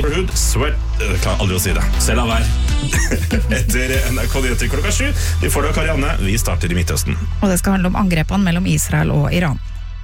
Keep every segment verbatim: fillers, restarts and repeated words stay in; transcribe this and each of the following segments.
Neighborhood, Sweat, jeg klarer aldri å si det, selv av hver. Etter N R K Nyheter klokka sju. Vi får det av Karianne, vi starter i Midtøsten. Og det skal handle om angrepene mellom Israel og Iran.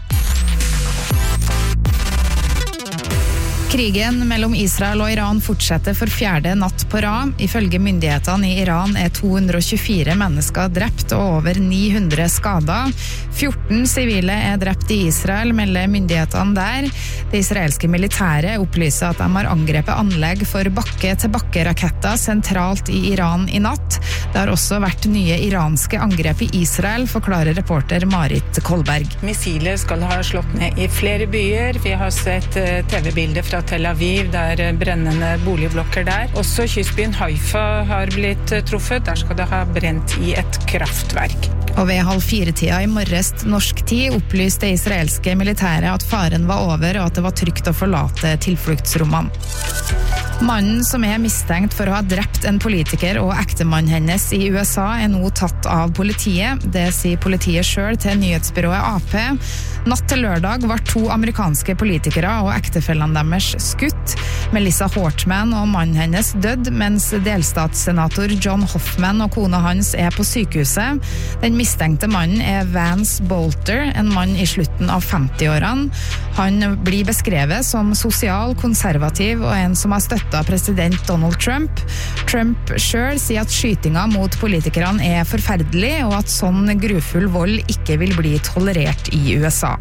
Krigen mellom Israel og Iran fortsetter for fjerde natt på rad. Ifølge myndighetene i Iran er to hundre og tjuefire mennesker drept og over ni hundre skadet. fjorten sivile er drept i Israel, melder myndighetene der. Det israelske militæret opplyser at de har angrepet anlegg for bakke-til-bakke-raketter sentralt i Iran i natt. Det har også vært nye iranske angrep i Israel, forklarer reporter Marit Kolberg. Missiler skal ha slått ned i flere byer. Vi har sett T V-bilder fra Tel Aviv, der brennende boligblokker der. Også kystbyen Haifa har blitt truffet. Der skal det ha brent i et kraftverk. Og ved halv fire-tida i morges norsk tid opplyste det israelske militæret at faren var over og at det var trygt å forlate tilfluktsrommene. Mannen som er mistenkt for å ha drept en politiker og ektemannen hennes i U S A er nå tatt av politiet. Det sier politiet selv til nyhetsbyrået A P. Natt til lørdag var to amerikanske politikere og ektefellene deres skutt. Melissa Hortman og mannen hennes dødd, mens delstatssenator John Hoffman og kona hans er på sykehuset. Den mistenkte mannen er Vance Bolter, en mann i slutten av femti-årene. Han blir beskrevet som sosial, konservativ og en som har støttet president Donald Trump. Trump selv sier at skytinga mot politikerne er forferdelig, og at sånn grufull vold ikke vil bli tolerert i U S A.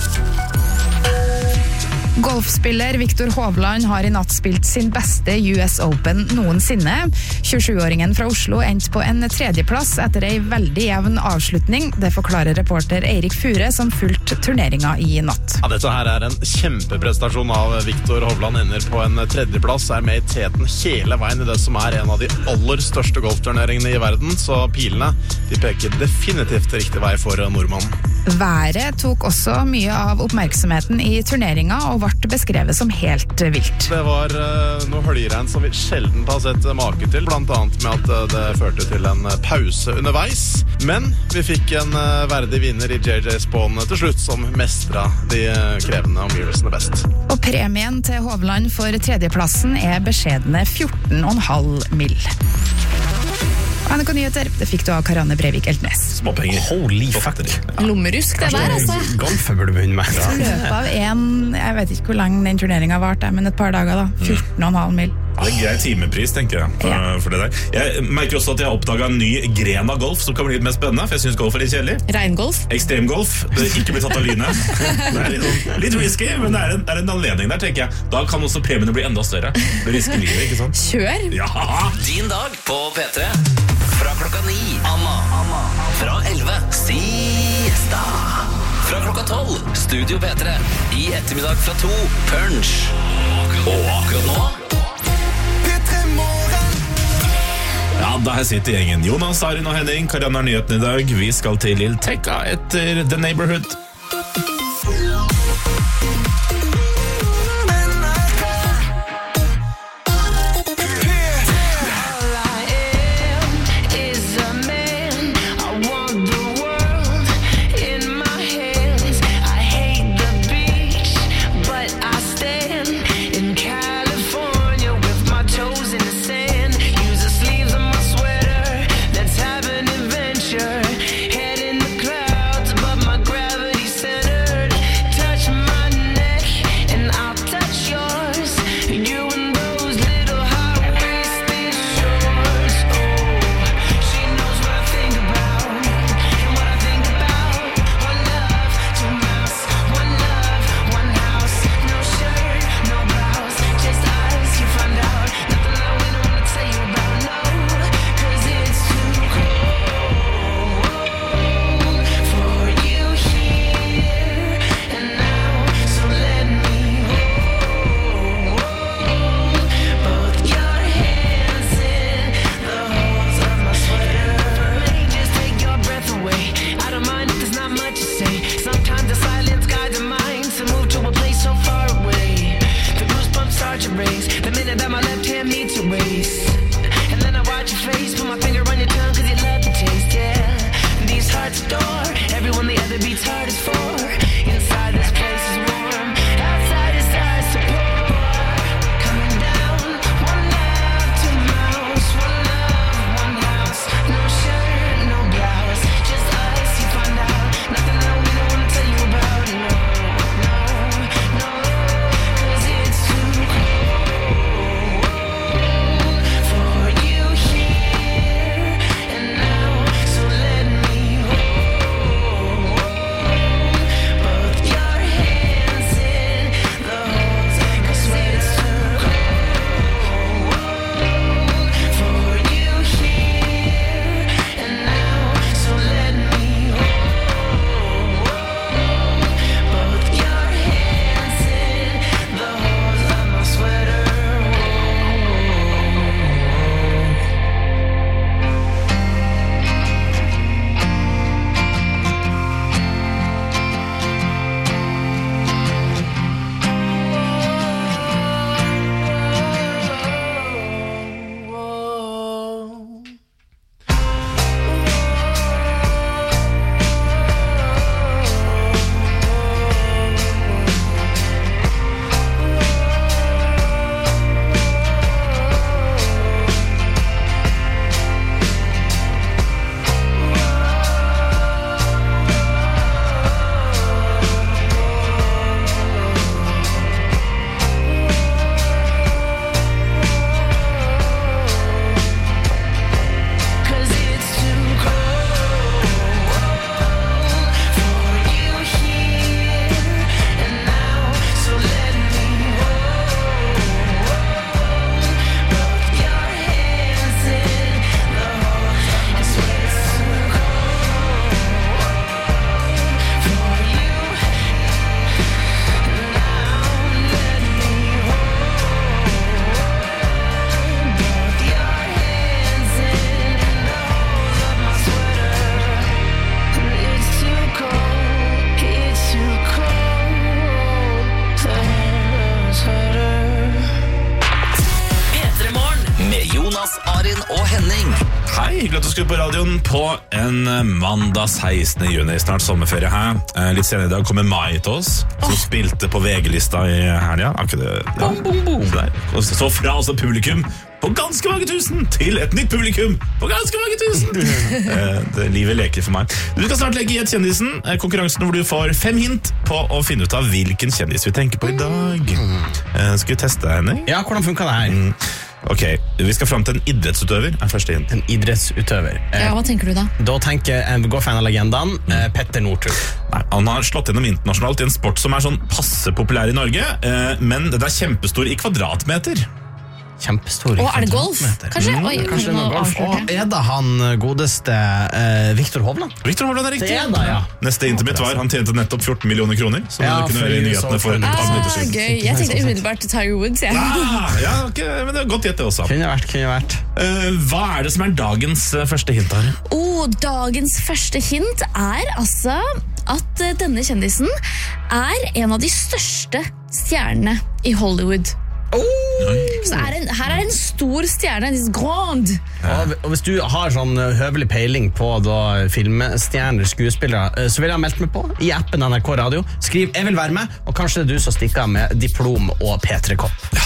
Golfspiller Viktor Hovland har i natt spilt sin beste U S Open noensinne. tjuesjuåringen fra Oslo endte på en tredjeplass etter ei veldig jevn avslutning. Det forklarer reporter Eirik Fure som fulgte turneringa i natt. Ja, dette her er en kjempeprestasjon av Viktor Hovland. Ender på en tredjeplass, er med i teten hele veien i det som er en av de aller største golfturneringene i verden, så pilene de peker definitivt riktig vei for nordmannen. Været tok også mye av oppmerksomheten i turneringa og ble beskrevet som helt vilt. Det var uh, noe høljregn som vi sjelden har sett make til, blant annet med at uh, det førte til en pause underveis. Men vi fikk en uh, verdig vinner i J J Spawn til slutt, som mestret de uh, krevende omgivelsene best. Og premien til Hovland for tredjeplassen er beskjedne fjorten komma fem mill. N R K Nyheter, det fikk du av Karianne Breivik Eltnes. Småpenger. Holy fuck. Lommerusk det der, altså. Golfen burde begynne med. I løpet av en, jeg vet ikke hvor lang den turneringen varte, men et par dager da, fjorten komma fem mill. Det er grei timepris, tenker jeg, for, Ja. for det der. Jeg merker også at jeg har oppdaget en ny gren av golf som kan bli litt mer spennende, for jeg synes golf er litt kjedelig. Reingolf. Ekstremgolf, det er ikke blitt tatt av lynet. Det er litt, litt risky, men det er, en, det er en anledning der, tenker jeg. Da kan også premiene bli enda større. Det risker livet, ikke sant? Kjør. Ja! Din dag på P tre. Fra klokka ni, Anna. Anna. Fra elleve, Siesta. Fra klokka tolv, Studio P tre. I ettermiddag fra to, Punch. Og akkurat nå Ja, der sitter gjengen. Jonas, Arin og Henning. Karianne har nyheten i dag. Vi skal til Lil Tekka etter The Neighborhood. Head in the clouds above my gravity center. Inside this place is warm, outside is ice to pour. Coming down Karin og Henning. Hei, hyggelig at du skulle på radioen på en mandag sekstende juni. Snart sommerferie her. Litt senere i dag kommer Mai til oss, som spilte på V G-lista i helgen. Akkurat det. Ja. Bom, bom, bom. Der. Og så fra oss et publikum på ganske mange tusen til et nytt publikum på ganske mange tusen. det, livet leker for meg. Du skal snart legge i et kjendisen. Konkurransen hvor du får fem hint på å finne ut av hvilken kjendis vi tenker på i dag. Skal vi teste deg, Henning? Ja, hvordan funker det her? Mm. Ok, vi skal frem til en idrettsutøver. Er første hint. En idrettsutøver. Ja, hva tenker du da? Da tenker jeg, gå for en av legendene, mm. Petter Northug. Nei, han har slått gjennom internasjonalt i en sport som er sånn passe populær i Norge, men det er kjempestor i kvadratmeter. Kjempestor. Og er det golf? Kanskje? Mm, Oi, kanskje noe golf. Og er det han godeste uh, Viktor Hovland? Viktor Hovland er riktig. Det er det, ja. Neste hint mitt var han tjente nettopp fjorten millioner kroner. Som ja, kunne være i nyhetene for et par minutter siden. Gøy. Jeg tenkte umiddelbart Tiger Woods. Ja, ah, ja okay, men det er godt gjett det også. Kunne vært, kunne vært. Uh, hva er det som er dagens uh, første hint her? Oh, dagens første hint er altså at uh, denne kjendisen er en av de største stjernene i Hollywood. Oh. Så er en, her er en stor stjerne, en grand. Ja. Og hvis du har sånn høvelig peiling på da, filmstjerner, skuespillere, så vil jeg ha meldt meg på i appen N R K Radio. Skriv 'Jeg vil være med', og kanskje det er du som stikker med diplom og P tre kopp. Ja.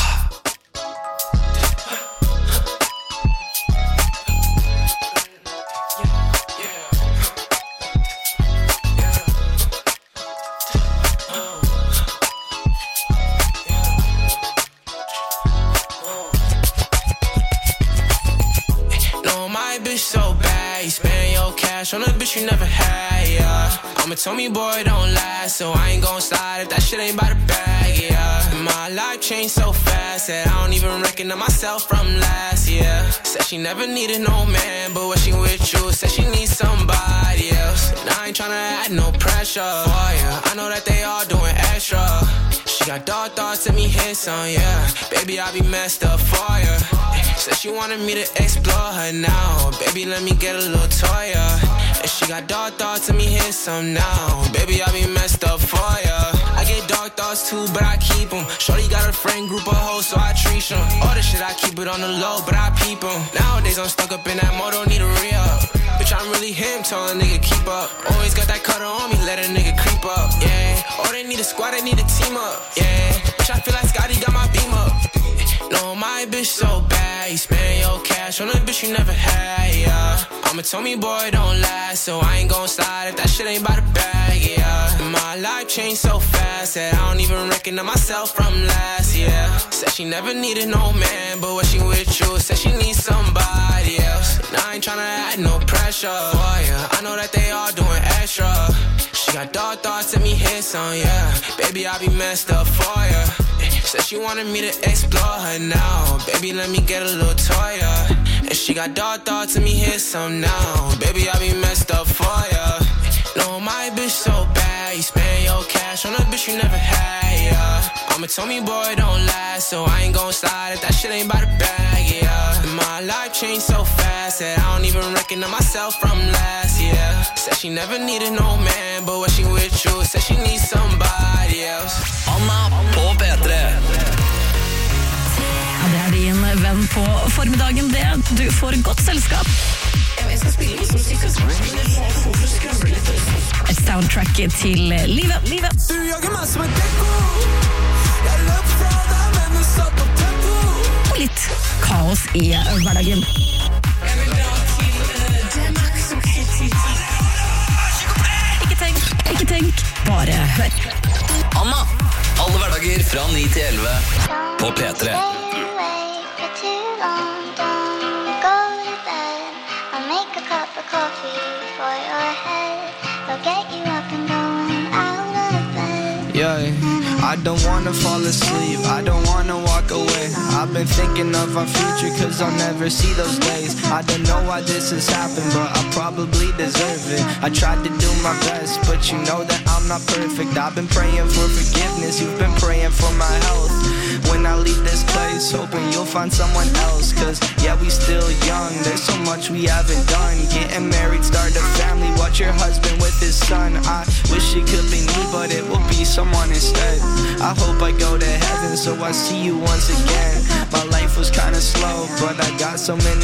On a bitch you never had, yeah. I'm a Tommy boy, don't last, so I ain't gon' slide if that shit ain't by the bag, yeah. My life changed so fast that I don't even recognize myself from last year. Said she never needed no man, but when she with you, said she needs somebody else. And I ain't tryna add no pressure for ya. I know that they all doing extra. She got dark thoughts, let me hit some, yeah. Baby, I be messed up for ya. Said she wanted me to explore her now. Baby, let me get a little toy, yeah. And she got dark thoughts, let me hit some now. Baby, I be messed up for ya. I get dark thoughts too, but I keep them. Shorty got a friend group of hoes, so I treat them. All this shit, I keep it on the low, but I peep them. Nowadays, I'm stuck up in that mode, don't need a re-up. Bitch, I'm really him, tell a nigga keep up. Always got that cutter on me, let a nigga creep up, yeah. Oh, they need a squad, they need a team up, yeah. Bitch, I feel like Scotty got my beam up. No, my bitch so bad, you spend your cash on a bitch you never had, yeah. I'm a Tommy boy, don't last, so I ain't gon' slide if that shit ain't by the bag, yeah. My life changed so fast that I don't even recognize myself from last year. Said she never needed no man, but when she with you, said she needs somebody else. And I ain't tryna add no pressure for ya. I know that they all doing extra. She got dark thoughts, let me hit some, yeah. Baby, I be messed up for ya. Said she wanted me to explore her now. Baby, let me get a little toy, yeah. And she got dark thoughts, let me hit some now. Baby, I be messed up for ya. No, my bitch so bad, you spend your cash on a bitch you never had, yeah. I'm a Tommy boy, don't last, so I ain't gon' slide if that shit ain't by the bag, yeah. My life changed so fast that I don't even recognize myself from last year. Said she never needed no man, but when she with you, said she needs somebody else. Anna på P tre. Ja, det er din venn på formiddagen, det. Du får godt selskap. Jeg skal spille litt musikk, hvorfor skrømmer litt? Et soundtrack til livet. livet. Du jager meg som en dekko. Jeg løp fra deg, men du satt opp tempo. Og litt kaos i hverdagen. Jeg vil dra til Danmark som kritisk. Ikke tenk, ikke tenk, bare hør. Anna, alle hverdager fra ni til elleve på P tre. Yeah, I don't wanna fall asleep, I don't wanna walk away. I've been thinking of our future cause I'll never see those days. I don't know why this has happened, but I probably deserve it. I tried to do my best, but you know that I'm not perfect. I've been praying for forgiveness, you've been praying for my health. When I leave this place, hoping you'll find someone else. Cause yeah, we still young, there's so much we haven't done. Getting married, start a family, watch your husband with his son. I wish it could be me, but it will be someone instead. I hope I go to heaven so I see you once again. My life was kinda slow, but I got so many blessings.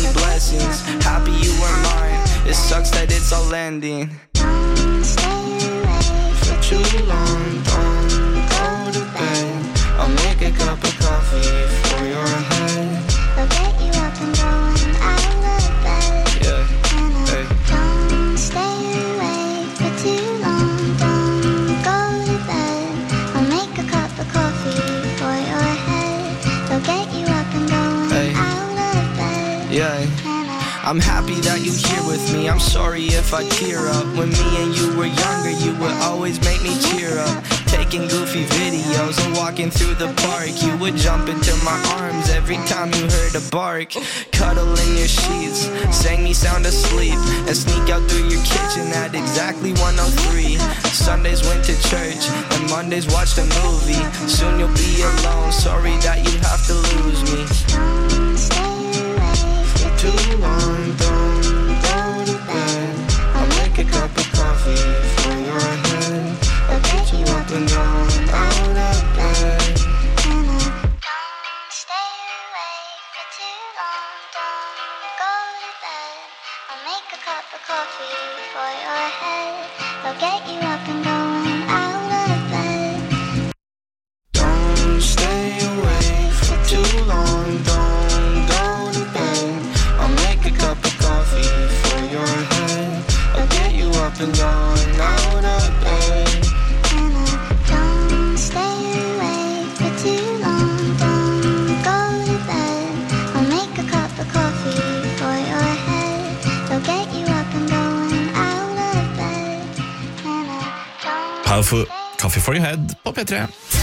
blessings. Happy you were mine. It sucks that it's all ending. Don't stay away for too long. Don't go to bed. I'll make a cup of coffee for your head. I'll get you up and going out of bed. Yeah. Hey. Don't stay away for too long. Don't go to bed. I'll make a cup of coffee for your head. I'll get you up and going hey. out of bed. Yeah. I'm happy that you're here with me. I'm sorry if I tear up. When me and you were younger, you would always make me cheer up. Taking goofy videos and walking through the park. You would jump into my arms every time you heard a bark. Cuddle in your sheets, sang me sound asleep, and sneak out through your kitchen at exactly one oh three. Sundays went to church, and Mondays watched a movie. Soon you'll be alone, sorry that you have to lose me. Don't stay away for too long. Don't go to bed. I'll make a cup of coffee for your head. I'll get you up and down out of bed. Don't stay away for too long. Don't go to bed. I'll make a cup of coffee for your head. I'll get you up and going out of bed. Don't stay away for too long. Don't go to bed. I'll make a cup of coffee for your head. I'll get you up and going out of bed. Don't stay away for too long. Don't go to bed. I'll make a cup of coffee for your head. I'll get you up and going out of bed. Powerful Coffee for your head på P tre.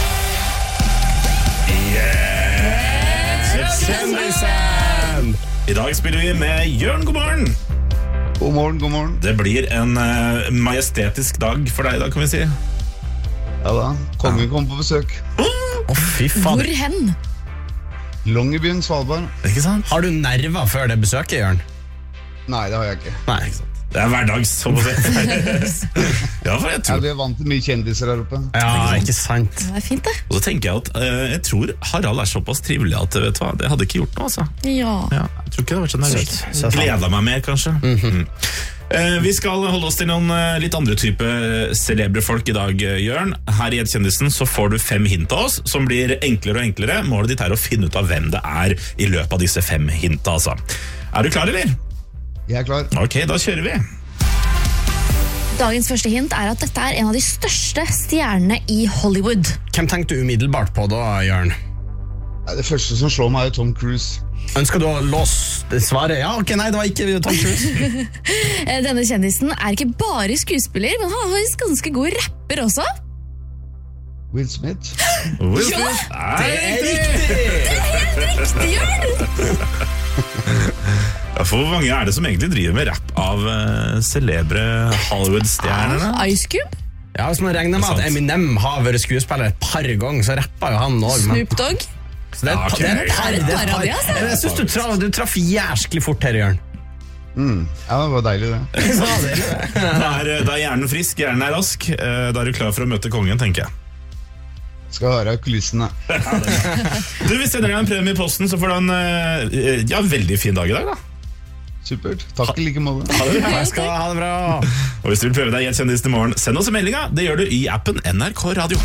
Yes! Kjendisen! I dag spiller vi med Jørn, god morgen. God morgen, god morgen. Det blir en uh, majestetisk dag for deg i dag, kan vi si. Ja da, kongen ja. kom på besøk. Å, oh, fy faen. Hvor hen? Longyearbyen, Svalbard. Ikke sant? Har du nerver før det besøket, Jørn? Nei, det har jeg ikke. Nei, ikke sant. Det er hverdags, så å si. Ja, for jeg tror... Ja, vi er vant til mye kjendiser her oppe. Ja, ikke sant. Det er fint det. Og så tenker jeg at uh, jeg tror Harald er såpass trivelig at vet du hva, det hadde ikke gjort noe, altså. Ja. Ja, jeg tror ikke det har vært så nervøst. Gleder meg mer, kanskje. Mm-hmm. Mm. Uh, vi skal holde oss til noen uh, litt andre type celebre folk i dag, uh, Jørn. Her i Kjendisen så får du fem hint av oss, som blir enklere og enklere. Målet ditt er å finne ut av hvem det er i løpet av disse fem hinta, altså. Er du klar, eller? Jeg er klar. Ok, da kjører vi. Dagens første hint er at dette er en av de største stjernene i Hollywood. Hvem tenkte du umiddelbart på da, Jørn? Det første som slår meg er Tom Cruise. Ønsker du å låse svaret? Ja, ok, nei, det var ikke Tom Cruise. Denne kjendisen er ikke bare skuespiller, men han er ganske god rapper også. Will Smith. Will Smith. Ja, det er riktig! Det er helt riktig, Jørn! Ja, for hvor mange er det som egentlig driver med rap av uh, celebre Hollywood-stjernerne? Ah, Ice Cube? Ja, hvis man regner med at Eminem har vært skuespiller et par ganger, så rapper jo han også. Snoop Dogg? Så det er et par, det er et par, det er et par. Jeg synes du traff, du traff jærskelig fort her, Jørn. Mm. Ja, det var deilig det. Da er, da er hjernen frisk, hjernen er rask. Da er du klar for å møte kongen, tenker jeg. Skal høre kulissene. Du, vi sender deg en premie i posten, så får du en ja, veldig fin dag i dag da. Supert, takk i like måte. Ha det bra. Jeg skal ha det bra. Og hvis du vil prøve deg i et kjendisen i morgen, send oss en melding. Det gjør du i appen N R K Radio.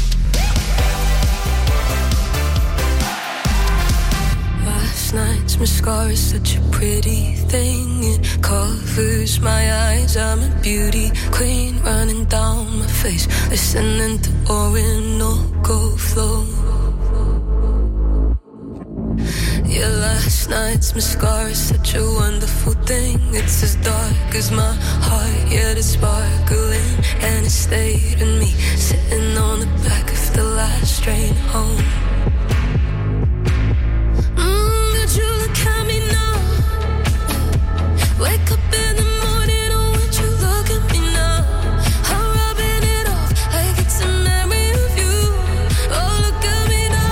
Last night's mascara is such a pretty thing. It covers my eyes. I'm a beauty queen running down my face, listening to Orinoco flow. Yeah, last night's mascara is such a wonderful thing. It's as dark as my heart, yet it's sparkling. And it stayed in me, sitting on the back of the last train home. Mm, but you look at me now. Wake up in the morning, oh, would you look at me now? I'm rubbing it off like it's a memory of you. Oh, look at me now.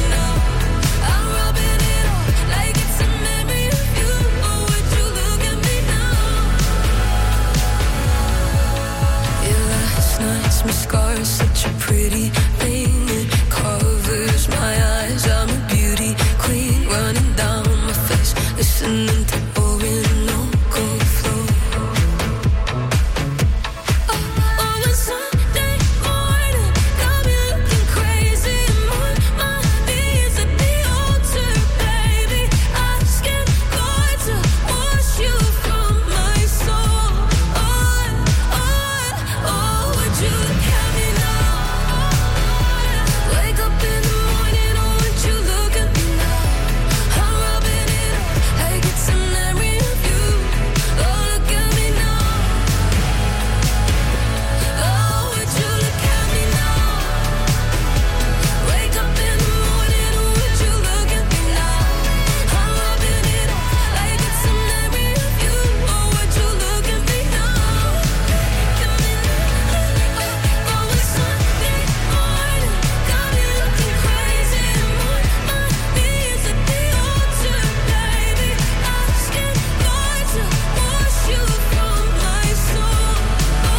Like it's a memory of you. Oh, would you look at me pretty thing. It covers my eyes. I'm a beauty queen running down my face, listening to Orinoco flow. Oh, oh, it's Sunday morning, got me looking crazy. My mind is at the altar, baby, asking God to wash you from my soul. Oh, oh, oh, would you look at me now? Wake up in the morning, oh, would you look at me now? I'm rubbing it up like it's a memory of you. Oh, look at me now. Oh, would you look at me now? Wake up in the morning, oh, would you look at me now? I'm rubbing it up like it's a memory of you. Oh, would you look at me now? Oh, it's Sunday morning, got me looking crazy. My mind is at the altar, baby, asking God to wash you from my soul. Oh,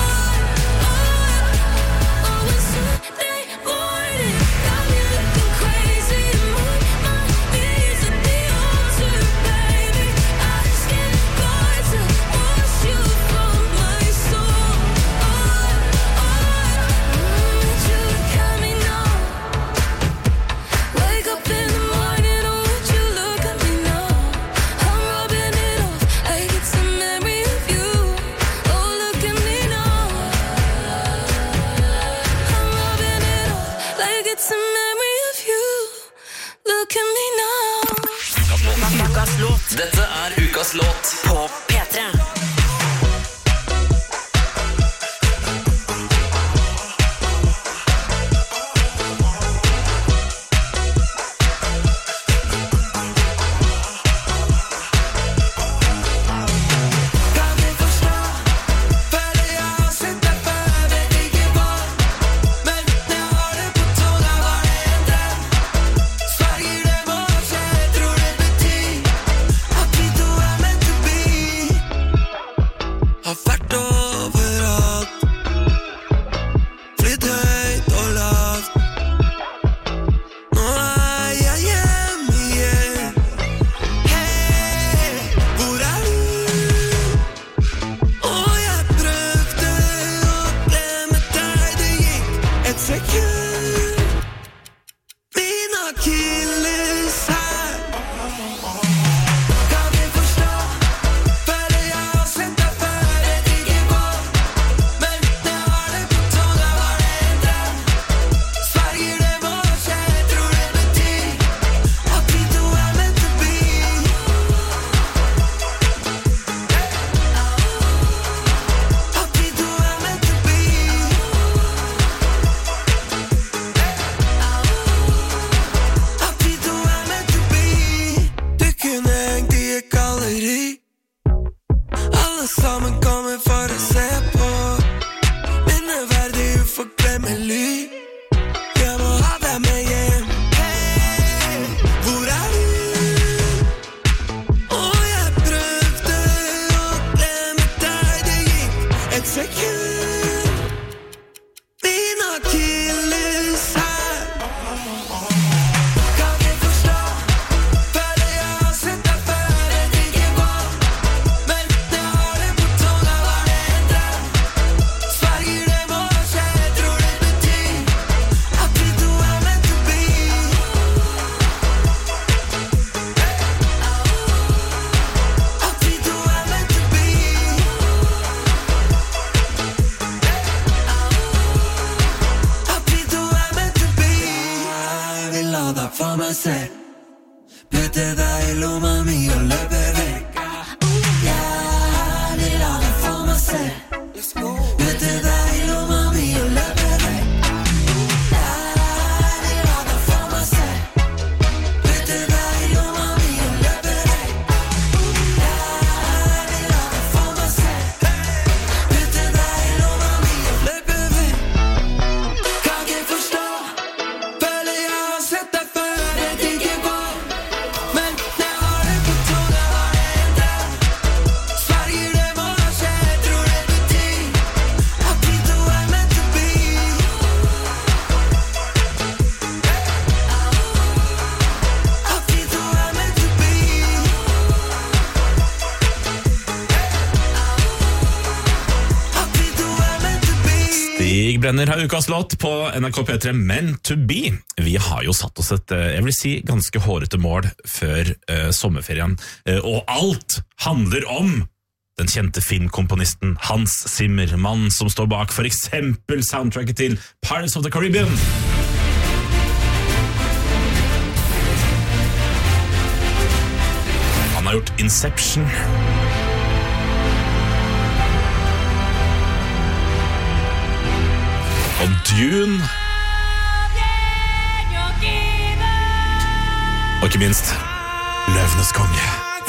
oh, it's Sunday morning, got me looking crazy. My mind is at the altar, baby, asking God to wash you from my soul. Oh, would you look at me now? Wake up in the morning, oh, would you look at me now? I'm rubbing it off like it's a memory of you. Oh, look at me now. I'm rubbing it off like it's a memory of you. Look at me now. Ukas låt. Dette er ukas låt på P tre. Kan du forstå? Føler jeg har sett deg før, vet ikke hva. Men jeg har det på tunga, var det en drøm? Sverger det må skje, tror det betyr at vi to er meant to be. Har vært overalt, flytt høyt og lavt. Nå er jeg hjemme igjen. Hei, hvor er du? Og jeg prøvde å glemme deg, det gikk et sekund. Min akilles her. Kan du forstå? Føler jeg har sett deg før, vet ikke hva. Men jeg har det på tunga, var det en drøm? Sverger det må skje, tror det betyr at vi to er meant to be. At vi to er meant to be. At vi to er meant to be. Du kunne hengt i et galleri. Alle sammen kommer for å se på. Minneverdig uforglemmelig. Jeg må ha deg med hjem. Hei, hvor er du? Og jeg prøvde å glemme deg, det gikk et sekund. Min akilles her. Kan du forstå? Føler jeg har sett deg før, vet ikke hva. Men jeg har det på tunga, var det en drøm? Sverger det må skje, tror det betyr at vi to er meant to be. At vi to er meant to be. At vi to er meant to be. Jeg vil la deg få meg selv. Putte deg i lomma mi og løpe vekk. Jeg vil la deg få meg selv. Putte deg i lomma mi og løpe vekk. Jeg vil la deg få meg selv. Putte deg i lomma mi og løpe vekk. Jeg vil la deg få meg selv. Putte deg i lomma mi og løpe vekk. Kan ikke forstå. Føler jeg har sett deg før, vet ikke hva. Men jeg har det på Stig Brenner har ukas låt på N R K P tre Meant to be. Vi har jo satt oss et, jeg vil si, ganske hårete mål før uh, sommerferien. Uh, og alt handler om den kjente filmkomponisten Hans Zimmer, mann som står bak for eksempel soundtracket til Pirates of the Caribbean. Han har gjort Inception. Og Dune. Og ikke minst Løvenes konge.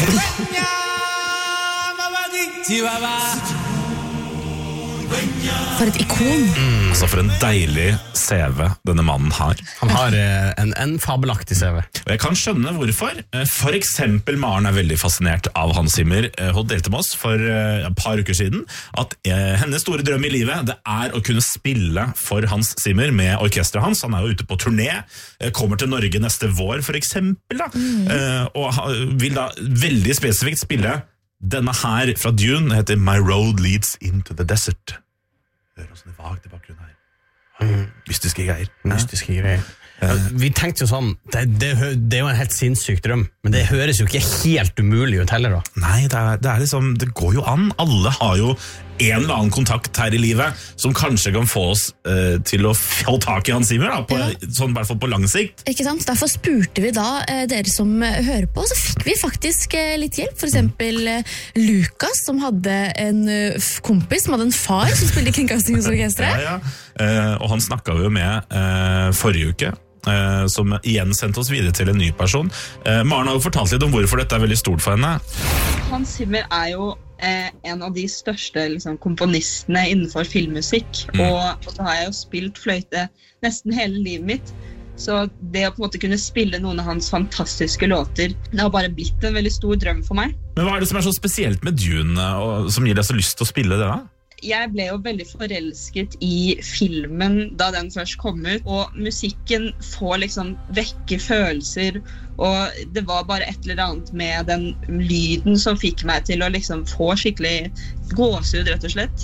For et ikon. Mm, altså for en deilig C V denne mannen har. Han har eh, en, en fabelaktig C V. Og jeg kan skjønne hvorfor. For eksempel Maren er veldig fascinert av Hans Zimmer. Hun delte med oss for eh, et par uker siden at eh, hennes store drøm i livet det er å kunne spille for Hans Zimmer med orkestret hans. Han er jo ute på turné, kommer til Norge neste vår for eksempel da, mm. eh, og vil da veldig spesifikt spille denne her fra Dune, heter My Road Leads Into the Desert. Hør oss det vagt i bakgrunnen her. Mm. Mystiske greier. Mystiske greier. Ja, vi tenkte jo sånn, det, det, det er jo en helt sinnssyk drøm, men det høres jo ikke helt umulig ut heller da. Nei, det er, det er liksom, det går jo an. Alle har jo en eller annen kontakt her i livet som kanskje kan få oss eh, til å få tak i Hans Zimmer, da, på, ja. Sånn i hvert fall på lang sikt. Ikke sant? Derfor spurte vi da eh, dere som hører på, så fikk vi faktisk eh, litt hjelp. For eksempel eh, Lukas, som hadde en uh, kompis, som hadde en far som spilte i Kringkastingsorkestret. Ja, ja. Eh, og han snakket jo med eh, forrige uke, eh, som igjen sendte oss videre til en ny person. Eh, Maren har jo fortalt litt om hvorfor dette er veldig stort for henne. Hans Zimmer er jo eh, en av de største liksom, komponistene innenfor filmmusikk, mm. og, og så har jeg jo spilt fløyte nesten hele livet mitt, så det å på en måte kunne spille noen av hans fantastiske låter, det har bare blitt en veldig stor drøm for meg. Men hva er det som er så spesielt med Dune, og som gir deg så lyst til å spille det da? Jeg ble jo veldig forelsket i filmen da den først kom ut, og musikken får liksom vekke følelser, og det var bare et eller annet med den lyden som fikk meg til å liksom få skikkelig gåsehud, rett og slett.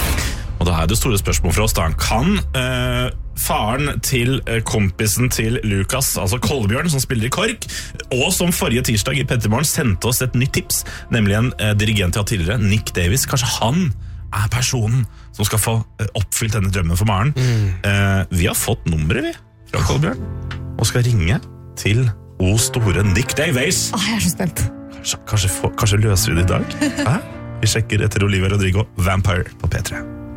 Og da er det store spørsmål fra oss da. Kan eh, faren til eh, kompisen til Lukas, altså Kolbjørn, som spiller i KORK, og som forrige tirsdag i Pettermorgen sendte oss et nytt tips, nemlig en eh, dirigent jeg har tidligere, Nick Davis, kanskje han er personen som skal få oppfylt denne drømmen for Maren. Mm. Eh, vi har fått nummeret vi fra Kolbjørn, og skal ringe til o store Nick Davis. Åh, jeg er så spent. Kanskje, kanskje, få, kanskje løser vi det i dag? Hæ? Vi sjekker etter Olivia Rodrigo, Vampire på P tre.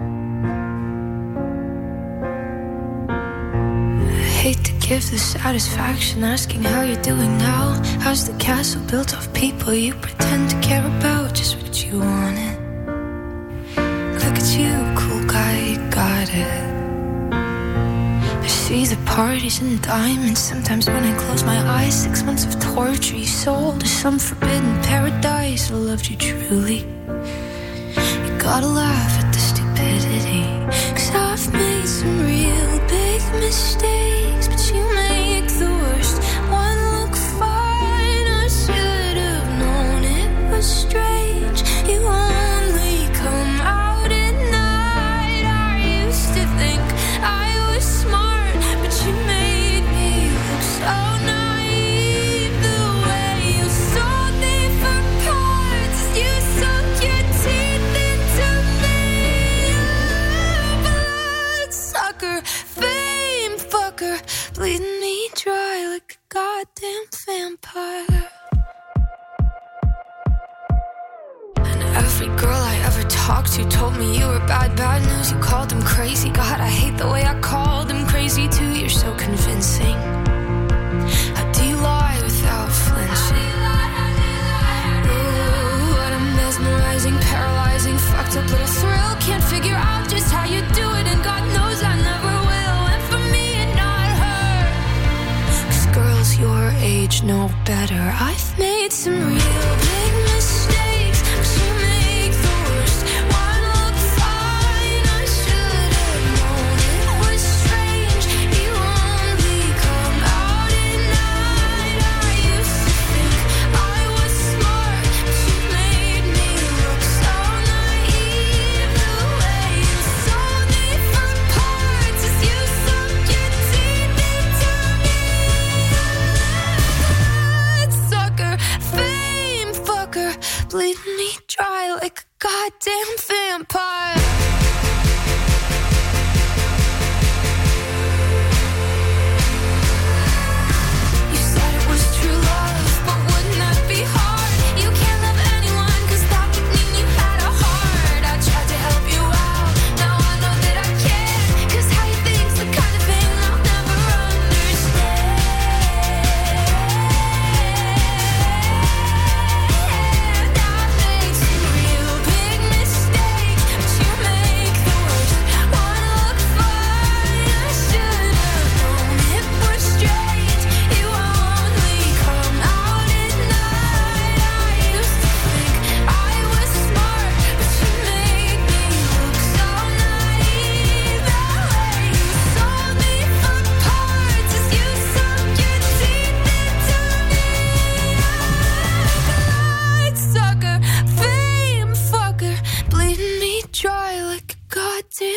Hate to give the satisfaction asking how you're doing now. How's the castle built of people you pretend to care about? Just what you wanted. Look at you, cool guy, you got it. I see the parties and diamonds. Sometimes when I close my eyes, six months of torture you sold to some forbidden paradise. I loved you truly. You gotta laugh at the stupidity, 'cause I've made some real big mistakes, but you make the worst one look fine. I should have known it was strange. You only come out at night. I used to think I was smart, but you made me look so naive. The way you sold me for parts, you sunk your teeth into me. Bloodsucker, fame fucker, bleeding me dry like a goddamn vampire. And every girl I ever talked to told me you were bad, bad news. You called them crazy. God, I hate the way I called them crazy too. You're so convincing. How do you lie without flinching? Ooh, what a mesmerizing, paralyzing, fucked up little thrill. Can't figure out just how you do it, and God knows I never will. And for me and not her, 'cause girls your age know better. I've made some real big mistakes, but you make the worst one look fine. I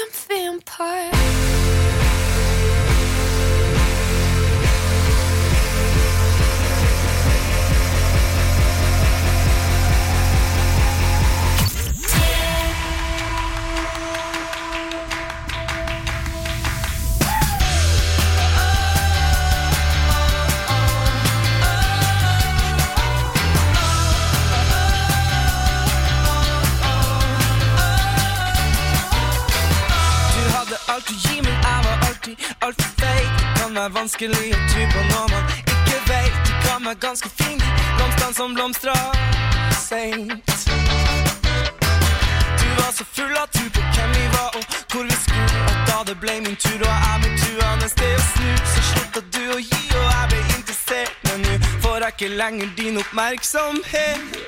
damn vampire. Alt du gir, men jeg var alltid alt for fake. Det kan være vanskelig å tro på når man ikke vet. Det kan være ganske fint, blomstene som blomstrer sent. Du var så full av tro på hvem vi var og hvor vi skulle, at da det ble min tur og jeg ble truende sted å snu, så sluttet du å gi og jeg ble interessert, men nå får jeg ikke lenger din oppmerksomhet.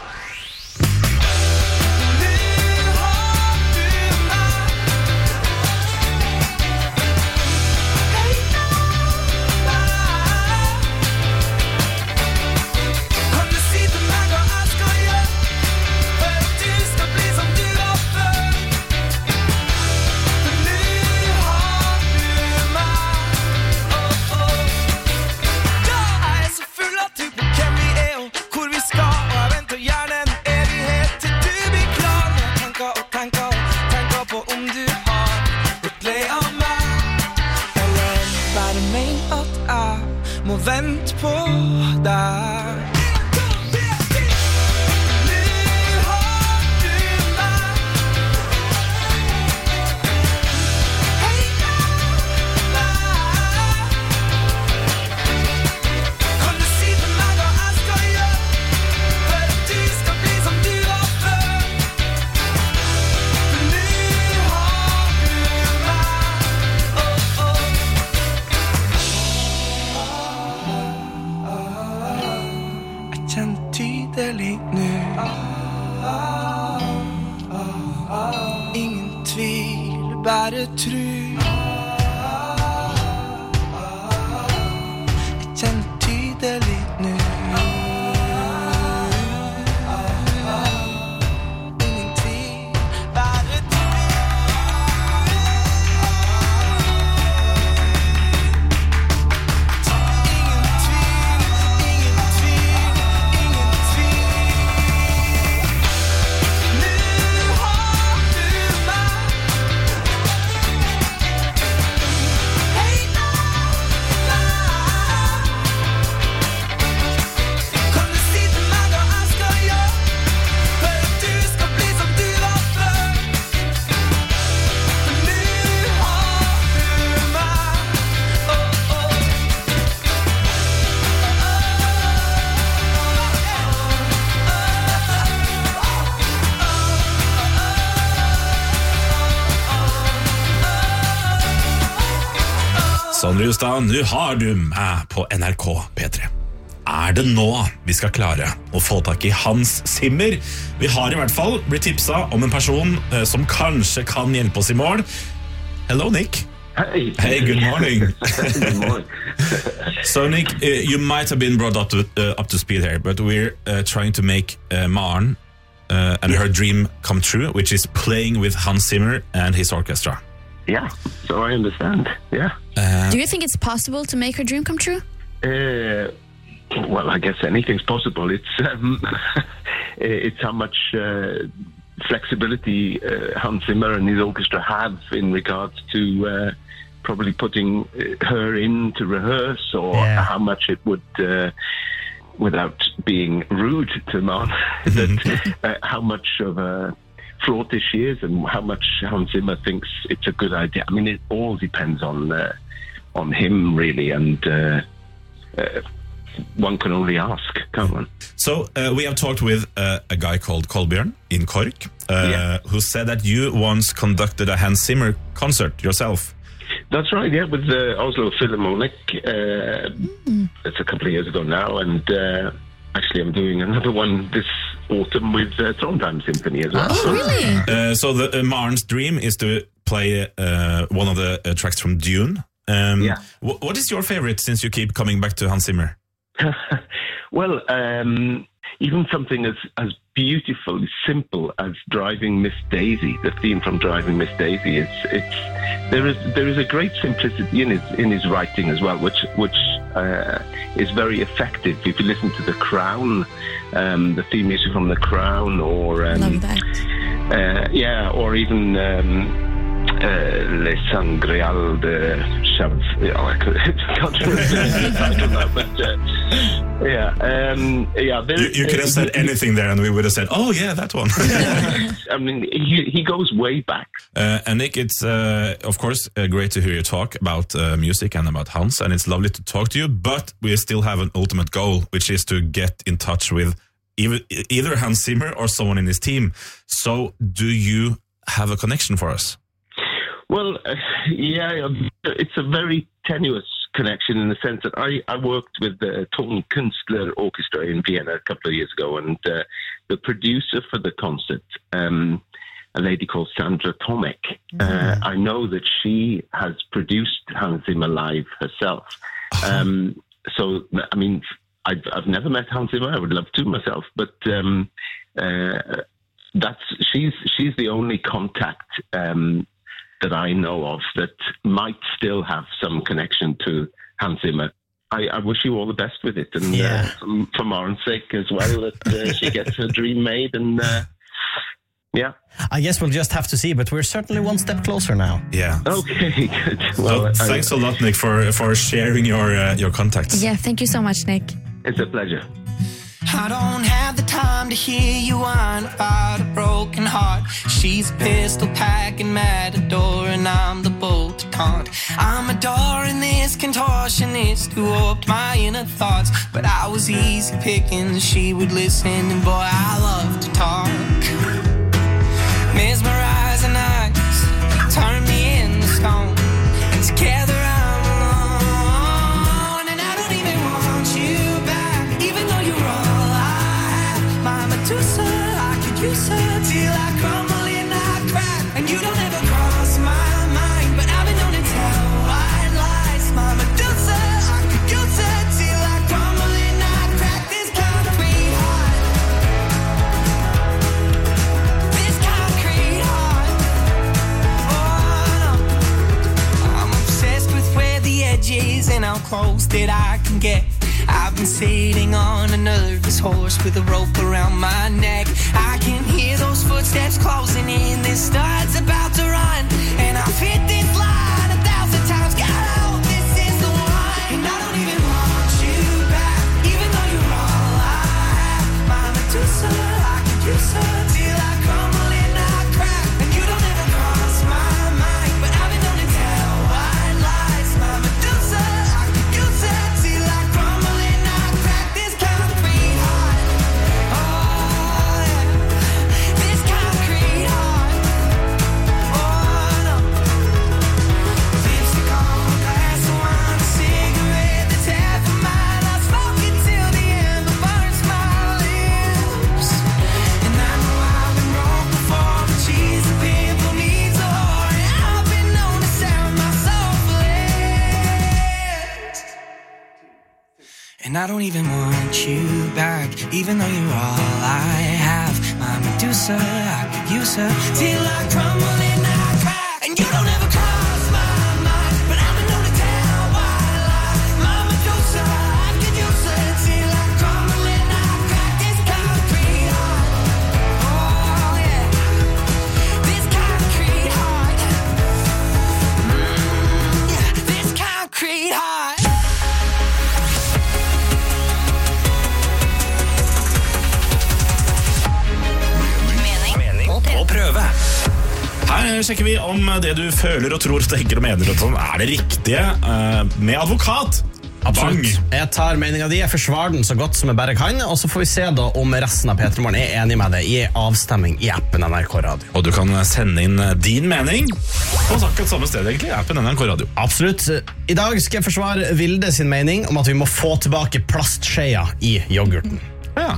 Må vente på deg. Tydelig nu. Ingen tvil, bare tro. Jeg kjenner tydelig nu. Ingen tvil, bare tro. Ingen tvil, ingen tvil. Sondre Justad, nu har du meg på N R K P tre. Er det nå vi skal klare å få tak i Hans Zimmer? Vi har i hvert fall blitt tipset om en person eh, som kanskje kan hjelpe oss i mål. Hello, Nick. Hey. Hey, good morning. Good morning. So, Nick, uh, you might have been brought up to, uh, up to speed here, but we're uh, trying to make uh, Maren uh, and her dream come true, which is playing with Hans Zimmer and his orchestra. Yeah, so I understand, yeah. Uh, Do you think it's possible to make her dream come true? Uh, well, I guess anything's possible. It's um, it's how much uh, flexibility uh, Hans Zimmer and his orchestra have in regards to uh, probably putting her in to rehearse, or yeah. how much it would, uh, without being rude to Man, that uh, how much of a flautish she is and how much Hans Zimmer thinks it's a good idea. I mean, it all depends on uh, on him, really, and uh, uh, one can only ask, can't one? So uh, we have talked with uh, a guy called Kolbjørn in Cork, uh, yeah. who said that you once conducted a Hans Zimmer concert yourself. That's right, yeah, with the Oslo Philharmonic. Uh, mm. It's a couple of years ago now, and uh, actually I'm doing another one this autumn with uh, Trondheim Symphony as well. Oh, really? Uh, so the uh, Maren's dream is to play uh, one of the uh, tracks from Dune. Um, yeah. Wh- what is your favorite, since you keep coming back to Hans Zimmer? Well, um, even something as, as beautiful, simple as Driving Miss Daisy, the theme from Driving Miss Daisy, it's, it's, there is there is a great simplicity in his, in his writing as well, which, which uh, is very effective. If you listen to The Crown, um, the theme music from The Crown, or... Um, Love that. Uh, yeah, or even... Um, Uh, Les Sangreal de Chaves. Yeah, I can't remember the title now, but uh, yeah, um, yeah. There, you you could have said anything there, and we would have said, "Oh yeah, that one." I mean, he he goes way back. Uh, and Nick, it's uh, of course uh, great to hear you talk about uh, music and about Hans, and it's lovely to talk to you. But we still have an ultimate goal, which is to get in touch with either either Hans Zimmer or someone in his team. So, do you have a connection for us? Well, uh, yeah, it's a very tenuous connection in the sense that I, I worked with the Tonkünstler Orchestra in Vienna a couple of years ago, and uh, the producer for the concert, um, a lady called Sandra Tomek, mm-hmm. uh, I know that she has produced Hans Zimmer live herself. Um, so, I mean, I've, I've never met Hans Zimmer. I would love to myself, but um, uh, that's she's she's the only contact um, that I know of that might still have some connection to Hans Zimmer. I, I wish you all the best with it, and yeah. uh, for Maren's sake as well, that uh, she gets her dream made, and uh, yeah. I guess we'll just have to see, but we're certainly one step closer now. Yeah. Okay, good. Well, so, thanks I, a lot, Nick, for, for sharing your, uh, your contacts. Yeah, thank you so much, Nick. It's a pleasure. I don't have the time to hear you whine about a broken heart. She's a pistol packing matador, and I'm the bull to taunt. I'm adoring this contortionist who warped my inner thoughts, but I was easy picking, she would listen, and boy, I love to talk. Mesmerizing eyes turn me into stone, and together I'm alone, and I don't even want you back, even though you're all Medusa, I could use her till I crumble and I crack. And you don't ever cross my mind, but I've been known to tell white lies. My Medusa, I could use her till I crumble and I crack. This concrete heart, this concrete heart. Oh no, I'm obsessed with where the edge is and how close that I can get. I've been sitting on a nervous horse with a rope around my neck. I can hear those footsteps closing in. This star's about to run, and I've hit this line a thousand times. God, I hope this is the one. And I don't even want you back, even though you're all I have. My Medusa, I could use her till I crumble and I crack. And you don't ever cross my mind, but I've been known to tell white lies. My Medusa, I could use her till I crumble. And I don't even want you back, even though you're all I have. My Medusa, I could use her till I crumble and I crack. And you don't ever cross my mind, but I've been known to tell white lies. My Medusa, I could use her till I crumble and I crack. This concrete heart, oh yeah, this concrete heart, mm, yeah, this concrete heart. Og prøve. Her sjekker vi om det du føler og tror, tenker og mener og er det riktige med advokat. Absolutt. Jeg tar meningen di, jeg forsvarer den så godt som jeg bare kan, og så får vi se da om resten av P tre Morgen er enig med det i avstemming i appen N R K Radio. Og du kan sende inn din mening på akkurat samme sted egentlig, i appen N R K Radio. Absolutt. I dag skal jeg forsvare Vilde sin mening om at vi må få tilbake plastskjeer i yoghurten. Ja.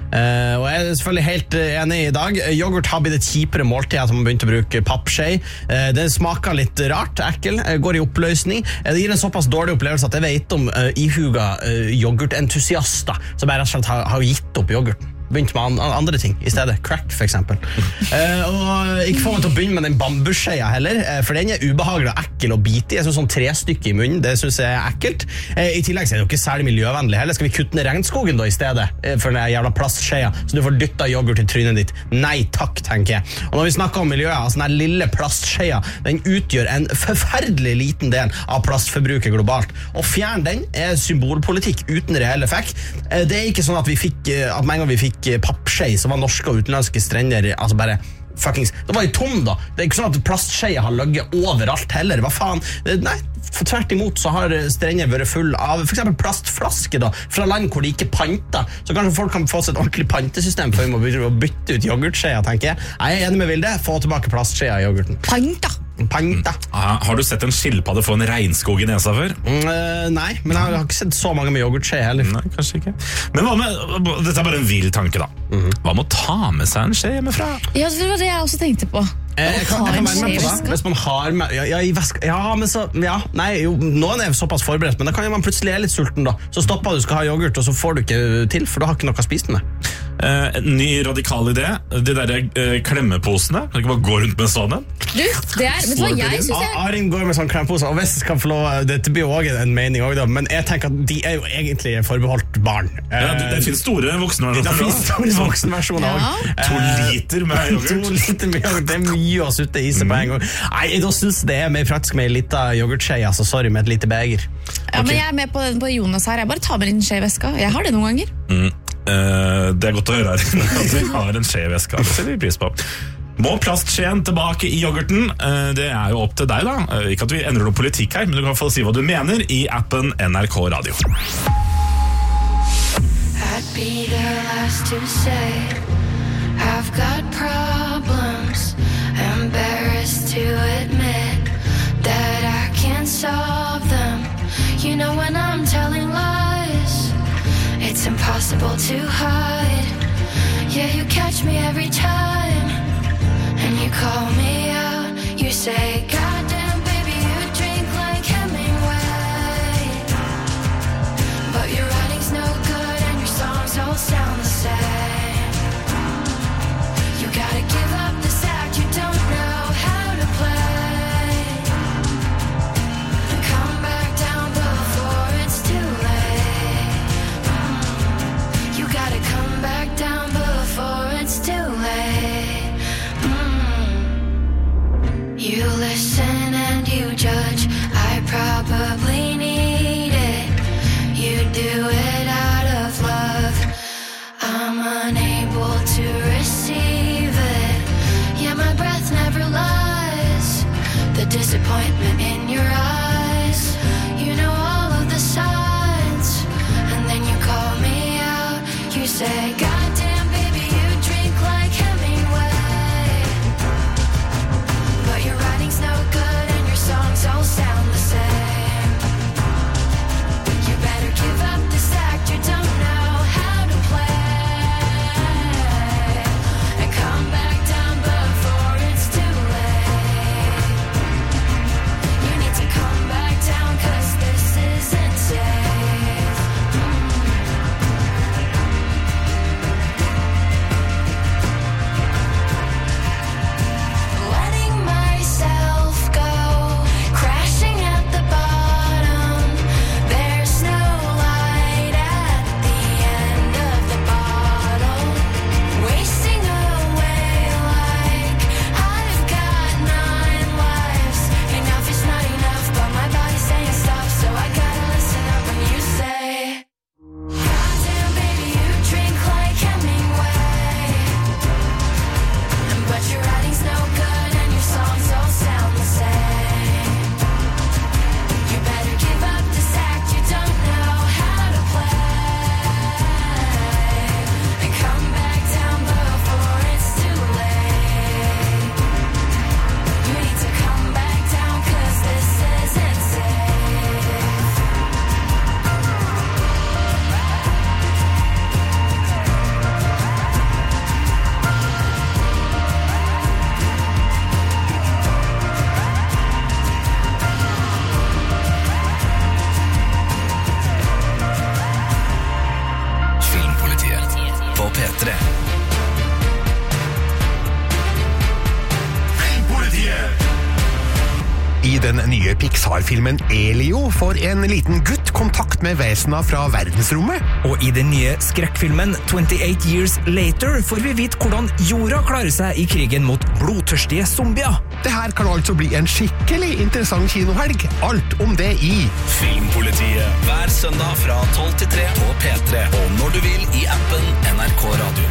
Uh, og jeg er selvfølgelig helt uh, enig i dag. Yoghurt har blitt et kjipere måltid at man begynte å bruke pappskje. Uh, det smaker litt rart, ekkel, uh, går i oppløsning. Uh, det gir en såpass dårlig opplevelse at jeg vet om uh, ihuga uh, yoghurtentusiaster som bare rett og slett har, har gitt opp yoghurten. Begynt med andre ting i stedet, crack for eksempel. uh, og ikke få meg til å begynne med den bambusskjeia heller, uh, for den er ubehagelig og ekkel å bite i. Jeg synes sånn tre stykker i munnen, det synes jeg er ekkelt. uh, I tillegg så er det jo ikke særlig miljøvennlig heller. Skal vi kutte ned regnskogen da i stedet uh, for den jævla plastskjeia, så du får dyttet yoghurt i trynet ditt? Nei takk, tenker jeg. Og når vi snakker om miljøet, altså den lille plastskjeia, den utgjør en forferdelig liten del av plastforbruket globalt. Og fjern den er symbolpolitikk uten reell effekt. uh, Det er ikke sånn at vi fikk, uh, at med en gang vi fikk pappskje, så var norske og utenlandske strender altså bare fuckings, det var jo tom da. Det er ikke sånn at plastskjeia har løgget overalt heller, hva faen? Nei, for tvert imot så har strender vært full av for eksempel plastflasker da, fra land hvor de ikke panter, så kanskje folk kan få seg et ordentlig pantesystem før vi må bytte ut yoghurtskjeia, tenker jeg. Jeg er enig med Vilde, få tilbake plastskjeia i yoghurten. Panta! Panta. Ah, har du sett en skilpadde få en regnskog i nesa før? Mm, uh, nei, men jeg har ikke sett så mange med yoghurtskje heller. Nei, kanskje ikke. Men hva med, dette er bare en vild tanke da. Mm-hmm. Hva med å ta med seg en skje hjemmefra? Ja, det var det jeg også tenkte på. Eh, jeg kan, jeg kan være med på det. Hvis man har med, ja, ja, i vesk, ja, men så, ja, nei, jo, noen er såpass forberedt, men da kan man plutselig er litt sulten da. Så stopper du skal ha yoghurt, og så får du ikke til, for du har ikke noe å spise med. Eh, en ny radikal idé, de der eh, klemmeposene, kan du ikke bare gå rundt med sånne? Du, det er, vet du hva jeg synes jeg... Arin går med sånn klemmeposer, og hvis jeg skal få lov, dette blir jo også en mening også da, men jeg tenker at de er jo egentlig forbeholdt barn. Ja, det, det finnes store voksenversjoner. Det finnes store voksenversjoner ja. også. To liter med yoghurt. To liter med yoghurt, det er mye å sutte i seg på en gang. Nei, da synes jeg det er mer praktisk med en liten yoghurtskje, altså sorry, med et lite beger. Ja, okay. Men jeg er med på, på Jonas her, jeg bare tar med en skje i veska. Jeg har det noen ganger. Mm. Uh, det er godt å høre her, at vi har en skje i veska. Det ser vi pris på. Må plastskjeen tilbake i yoghurten? Uh, det er jo opp til deg da. Uh, ikke at vi endrer noe politikk her, men du kan i hvert fall si hva du mener i appen N R K Radio. I'd be the last to say I've got problems, embarrassed to admit that I can't solve them. You know when I'm telling lies, it's impossible to hide. Yeah, you catch me every time, and you call me out. You say, goddamn baby, you drink like Hemingway, but your writing's no good and your songs all sound the same. You gotta give up this act you don't know how to play, and come back down before it's too late. Mm. You gotta come back down before it's too late. Mm. You listen and you judge, I probably need it. You do it out of love, I'm unable to receive it. Yeah, my breath never lies, the disappointment in your eyes. You know all of the signs, and then you call me out. You say, goddamn baby, you drink like Hemingway, but your writing's no good and your songs all sound the same. You better give up this act you don't know how to play, and come back down before it's too late. You need to come back down, 'cause I den nye Pixar-filmen Elio får en liten gutt kontakt med vesener fra verdensrommet. Og I den nye skrekkfilmen twenty-eight Years Later får vi vite hvordan jorda klarer seg I krigen mot blodtørstige zombier. Det her kan altså bli en skikkelig interessant kinohelg. Alt om det I Filmpolitiet hver søndag fra tolv til tre på P tre. Og når du vil I appen N R K Radio.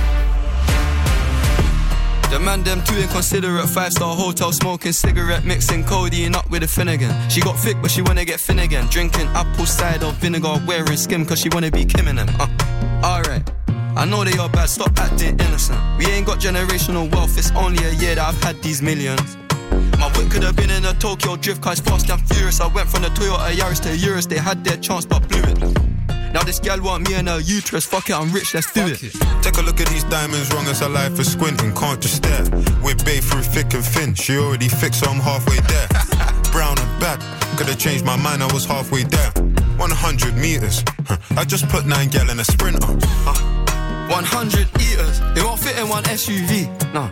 The man them too inconsiderate, five-star hotel smoking cigarette, mixing codeine up with a Finnegan. She got thick but she wanna get thin again, drinking apple cider vinegar, wearing skim cause she wanna be Kim and them. uh. Alright, I know they are bad, stop acting innocent. We ain't got generational wealth, it's only a year that I've had these millions. My whip could have been in a Tokyo drift car, it's fast and furious. I went from the Toyota Yaris to Urus, they had their chance but blew it. Now this gal want me and her uterus, fuck it, I'm rich, let's do it. Take a look at these diamonds, wrong as her life is squinting, can't just stare. We're bae through thick and thin, she already fixed so I'm halfway there. Brown and bad, could've changed my mind, I was halfway there. one hundred meters, I just put nine gal in a sprinter. uh, one hundred eaters, it won't fit in one S U V, no.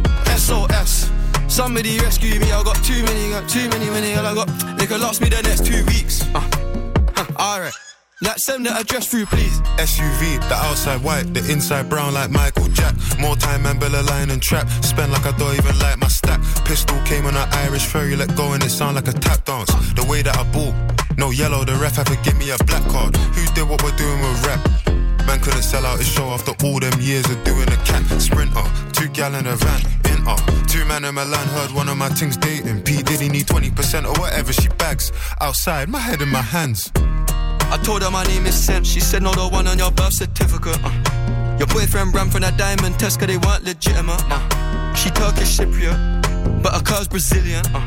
S O S, somebody rescue me, I got too many, got too many, many, I got, they could last me the next two weeks. uh, Alright. Let's send the address through, please. S U V, the outside white, the inside brown like Michael Jack. More time and Bella line and trap. Spend like I don't even like my stack. Pistol came on an Irish ferry, let go and it sound like a tap dance. The way that I bought, no yellow, the ref had to give me a black card. Who did what we're doing with rap? Man couldn't sell out his show after all them years of doing a cat. Sprinter, two gal in a van, in up. Two man in Milan, heard one of my things dating. P Diddy need twenty percent or whatever she bags. Outside, my head in my hands. I told her my name is Sam, she said no, the one on your birth certificate. uh. Your boyfriend ran from that diamond test cause they weren't legitimate. uh. She Turkish Cypriot, but her cur's Brazilian. uh.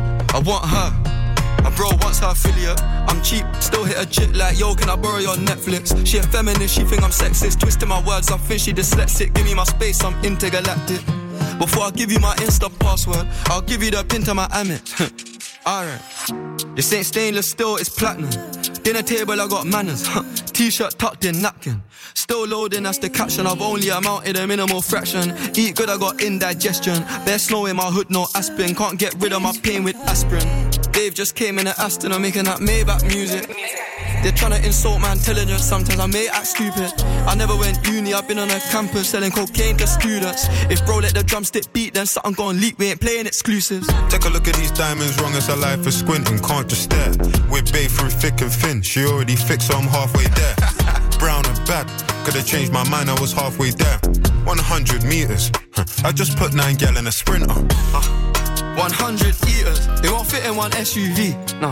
I want her, my bro wants her affiliate. I'm cheap, still hit a chick like, yo, can I borrow your Netflix? She a feminist, she think I'm sexist, twisting my words, I think she dyslexic. Give me my space, I'm intergalactic. Before I give you my Insta password, I'll give you the pin to my Amex. Alright, this ain't stainless steel, it's platinum. Dinner table, I got manners. T-shirt tucked in, napkin. Still loading, that's the caption. I've only amounted a minimal fraction. Eat good, I got indigestion. There's snow in my hood, no aspirin. Can't get rid of my pain with aspirin. Dave just came in an Aston, I'm making that Maybach music. They're trying to insult my intelligence, sometimes I may act stupid. I never went uni, I've been on a campus selling cocaine to students. If bro let the drumstick beat, then something gon' leak, we ain't playing exclusives. Take a look at these diamonds, wrong as her life is squinting, can't just stare. We're bae through thick and thin, she already fixed so I'm halfway there. Brown and bad, could've changed my mind, I was halfway there. one hundred meters, I just put nine gal in a sprinter. uh, one hundred eaters, it won't fit in one S U V, no.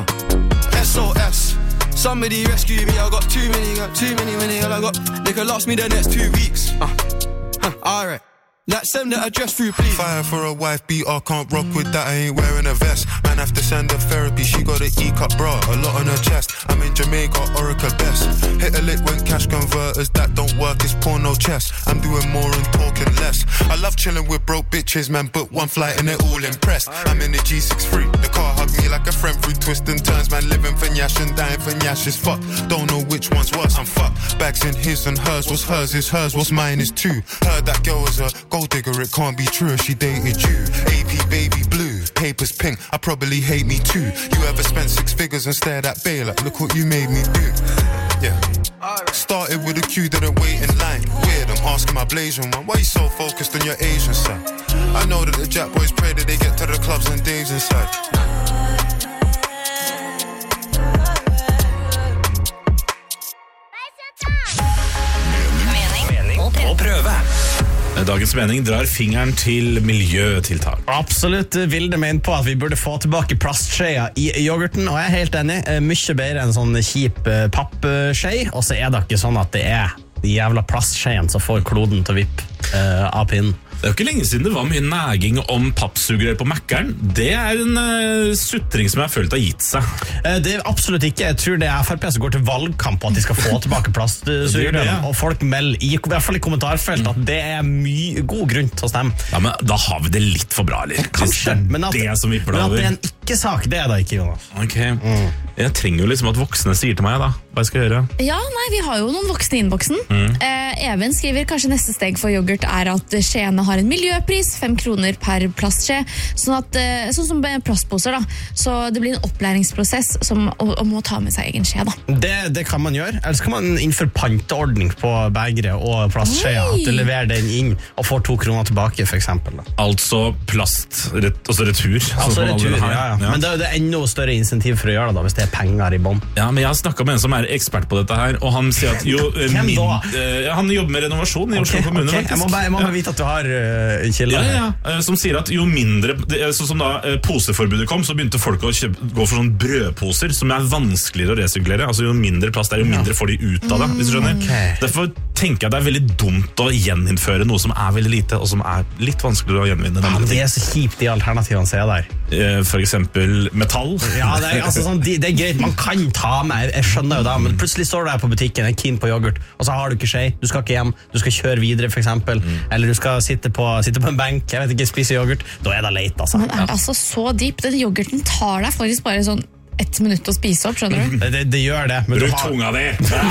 S O S, somebody rescue me, I got too many, got too many, many, I got, they could last me the next two weeks. uh, Alright, let's send the address through, please. Fire for a wife beater, can't rock with that, I ain't wearing a vest. Man have to send her therapy, she got an E-cup bra, a lot on her chest. I'm in Jamaica, Orica best. Hit a lick when cash converters, that don't work, it's porno chess. I'm doing more and talking less. I love chilling with broke bitches, man, book one flight and they're all impressed. I'm in the G sixty-three, the car hugged me like a friend through twists and turns. Man living for Nyash and dying for Nyash is fucked. Don't know which one's worse, I'm fucked. Bags in his and hers, what's hers is hers, what's mine is too. Heard that girl was a gold digger, it can't be true if she dated you. A P baby blue, papers pink, I probably hate me too. You ever spent six figures and stared at Bay like, look what you made me do. Yeah. Started with a queue, didn't wait in line. Weird, I'm asking my Blasian one, why you so focused on your Asian side? I know that the Jack boys pray that they get to the clubs and Dave's inside. Mening og prøve. Dagens mening drar fingeren til miljøtiltak. Absolutt. Vilde mener på at vi burde få tilbake plastskjeer i yoghurten, og jeg er helt enig. Mye bedre enn sånn kjip pappskje, og så er det ikke sånn at det er de jævla plastskjeen som får kloden til å vippe uh, av pinnen. Det er jo ikke lenge siden det var mye næging om pappsugerør på Mac-eren. Det er en uh, sutring som jeg har følt har gitt seg. Uh, det er absolutt ikke. Jeg tror det er F R P som går til valgkamp på at de skal få tilbake plastsugerør. Ja. Og folk melder, i, i hvert fall i kommentarfelt, at det er mye god grunn til å stemme. Ja, men da har vi det litt for bra, eller? Kanskje, men at, det som vipper det over. Men at det er en ikke-sak, det er da ikke, Jonas. Ok. Mm. Jeg trenger jo liksom at voksne sier til meg da. Hva jeg skal gjøre? Ja, nei, vi har jo noen voksne i innboksen. Mm. Eh, Even skriver kanskje neste steg for yoghurt er at skjeene har en miljøpris, fem kroner per plastskje, sånn, at, eh, sånn som plastposer da. Så det blir en opplæringsprosess som å, å må ta med seg egen skje da. Det, det kan man gjøre, eller så kan man innføre panteordning på begre og plastskjeer, at du leverer den inn og får to kroner tilbake for eksempel. Da. Altså plast, ret, altså retur. Altså retur, ja, ja. ja. Men det er jo det enda større insentiv for å gjøre det da, hvis det er penger i bånd. Ja, men jeg har snakket med en som er ekspert på dette her, og han sier at jo Hvem min, da? Uh, han jobber med renovasjon i Oslo okay, kommune, okay. faktisk. Jeg må bare, jeg må bare vite at du har uh, kilder. Ja, ja, ja, som sier at jo mindre, sånn som da uh, poseforbudet kom, så begynte folk å kjøpe, gå for sånn brødposer, som er vanskeligere å resirkulere. Altså jo mindre plast er, jo mindre får de ut av det, hvis du skjønner. Okay. Derfor tenker jeg det er veldig dumt å gjeninnføre noe som er veldig lite, og som er litt vanskeligere å gjenvinne. Ja, det er så kjipt de alternativene ser der. Uh, for eksempel metall. Ja, det er, altså, sånn, det er greit, man kan ta med, jeg skjønner jo det, men plutselig står du her på butikken, en keen på yoghurt, og så har du ikke skje, du skal ikke hjem, du skal kjøre videre for eksempel, mm. eller du skal sitte på, sitte på en benk, jeg vet ikke, spise yoghurt, da er det leit altså. Men er det altså så dypt, den yoghurten tar deg faktisk bare sånn ett minutt å spise opp, skjønner du? Det, det, det gjør det. Bruk har... tunga di!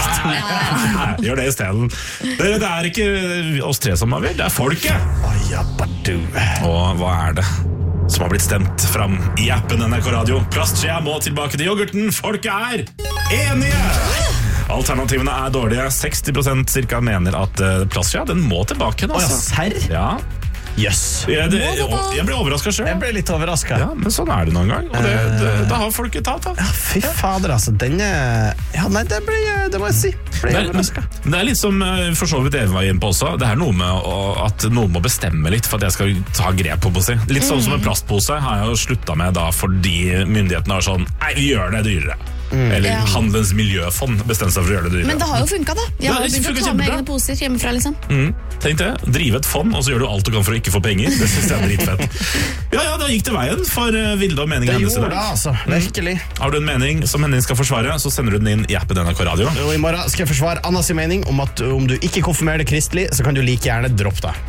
Gjør det i stedet. Det, det er ikke oss tre som avgjør, det er folket! Og hva er det som har blitt stemt fram i appen N R K Radio? Plastskjea må tilbake til yoghurten. Folket er enige! Alternativene er dårlige. seksti prosent cirka mener at plastskjea, den må tilbake. Altså. Å ja, serr? Ja. Yes. Jeg, det, jeg ble overrasket selv. Jeg ble litt overrasket. Ja, men sånn er det noen gang. Og det, det, da har folket tatt, da. Ja, fy fader, altså. Den er... Ja, nei, det, ble, det må jeg si. Ble det, er, det er litt som for så vidt Even var inne på også. Det er noe med at noen må bestemme litt for at jeg skal ta grep på å si. Litt sånn som en plastpose har jeg jo sluttet med da, fordi myndighetene har sånn, nei, vi gjør det dyrere. Mm. Eller ja. Handelens miljøfond bestemte seg for å gjøre det dyrere. Men det har jo funket da. Jeg har begynt å ta med egne poser hjemmefra liksom. Mm. Tenk det, drive et fond, og så gjør du alt du kan for å ikke få penger. Det synes jeg er dritfett. Ja, ja, da gikk det veien for uh, Vilde og meningen hennes i dag. Det gjorde det, altså. Virkelig. Mm. Har du en mening som Henning skal forsvare, så sender du den inn i appen N R K Radio. Og i morgen skal jeg forsvare Annas mening om at om du ikke konfirmerer det kristelig, så kan du like gjerne droppe det.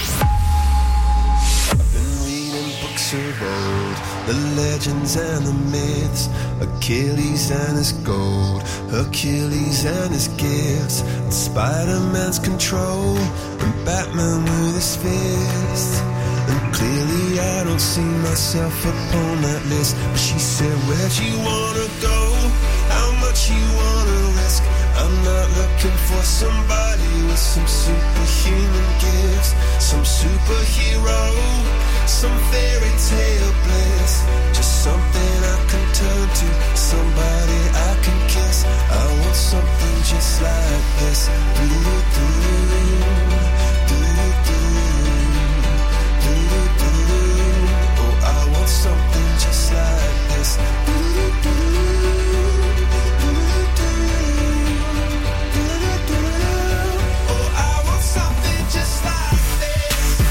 The legends and the myths, Achilles and his gold, Hercules and his gifts, and Spider-Man's control, and Batman with his fists. And clearly I don't see myself upon that list. But she said, where'd you wanna go? How much you wanna risk? I'm not looking for somebody with some superhuman gifts, some superhero, some fairy tale bliss. Just something I can turn to, somebody I can kiss. I want something just like this. Do-do-do, do-do-do, do-do-do. Oh, I want something just like this. Do-do-do, do-do-do, do-do-do. Oh, I want something just like this.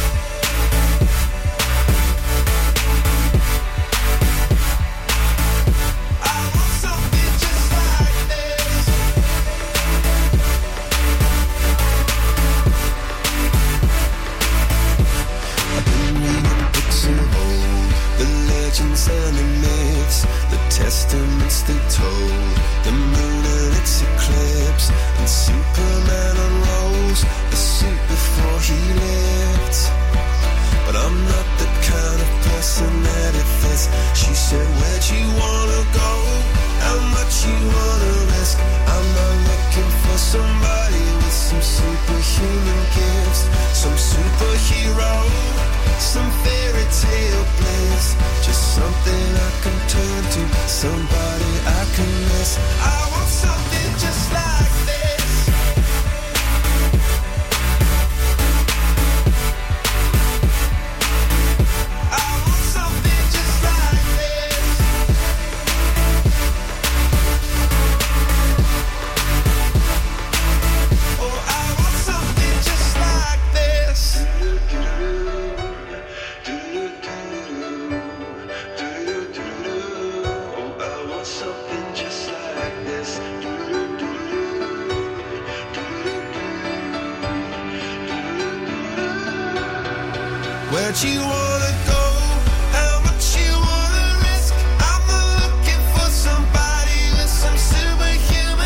And the myths, the testaments they told, the moon and its eclipse, and Superman unrolls the suit before he lived. But I'm not the kind of person that it fits. She said, where'd you wanna go? How much you wanna risk? I'm not looking for somebody with some superhuman gifts, some superhero, some fairy tale bliss. Just something I can turn to, somebody I can miss. I want something just like this. I want something just like this. Oh, I want something just like this. Where'd you wanna go? How much you wanna risk? I'm not looking for somebody with some superhuman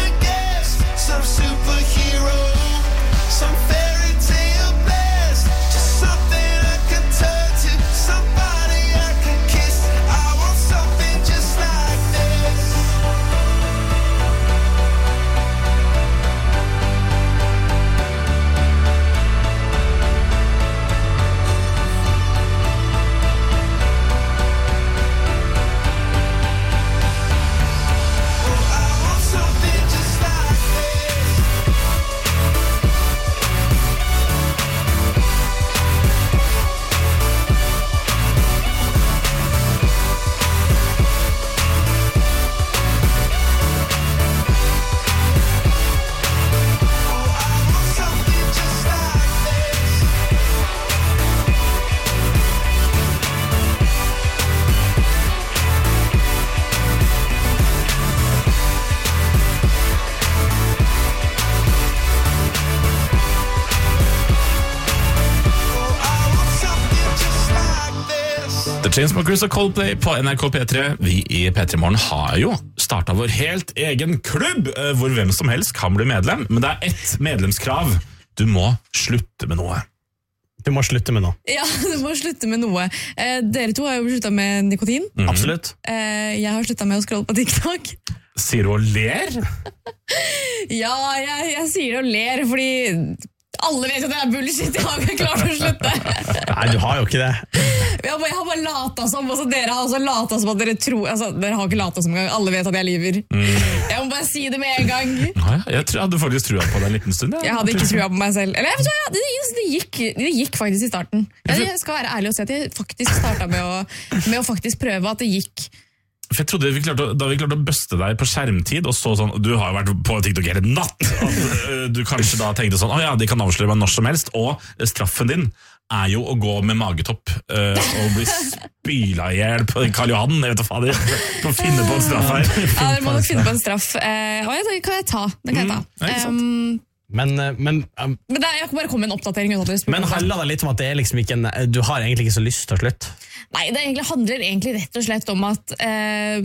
Chainsmokers og Coldplay på N R K P tre. Vi i P tre Morgen har jo startet vår helt egen klubb, hvor hvem som helst kan bli medlem. Men det er ett medlemskrav. Du må slutte med noe. Du må slutte med noe. Ja, du må slutte med noe. Eh, dere to har jo sluttet med nikotin. Mm. Absolutt. Eh, jeg har sluttet med å scrolle på TikTok. Sier du og ler? Ja, jeg, jeg sier det og ler, fordi alle vet at det er bullshit. Jeg har ikke klart å slutte. Nei, du har jo ikke det. Jeg har bare, jeg har bare latet som, og så dere har også latet som at dere tror, altså, dere har ikke latet som en gang, alle vet at jeg lyver. Mm. Jeg må bare si det med en gang. Ja, jeg, tror, jeg hadde faktisk trua på det en liten stund. Ja. Jeg hadde ikke trua på meg selv. Eller, jeg vet, ja, det, det, gikk, det gikk faktisk i starten. Jeg, jeg skal være ærlig og si at jeg faktisk startet med å, med å faktisk prøve at det gikk. For jeg trodde vi klarte, Da vi klarte å bøste deg på skjermtid og så sånn, du har jo vært på TikTok hele natt, at du kanskje da tenkte sånn, å ja, de kan avsløre meg når som helst, og straffen din er jo å gå med magetopp uh, og bli spyla i hjel på Karl Johan, jeg vet hva fader, for å finne på en straff her. Ja, dere må nok finne på en straff. Uh, og det kan jeg ta. Det kan jeg ta. Mm, um, men, men, um, men det, jeg kan bare komme med en oppdatering. Men handler det litt om at det er liksom ikke en, du har egentlig ikke så lyst til å slutte? Nei, det egentlig handler egentlig rett og slett om at uh,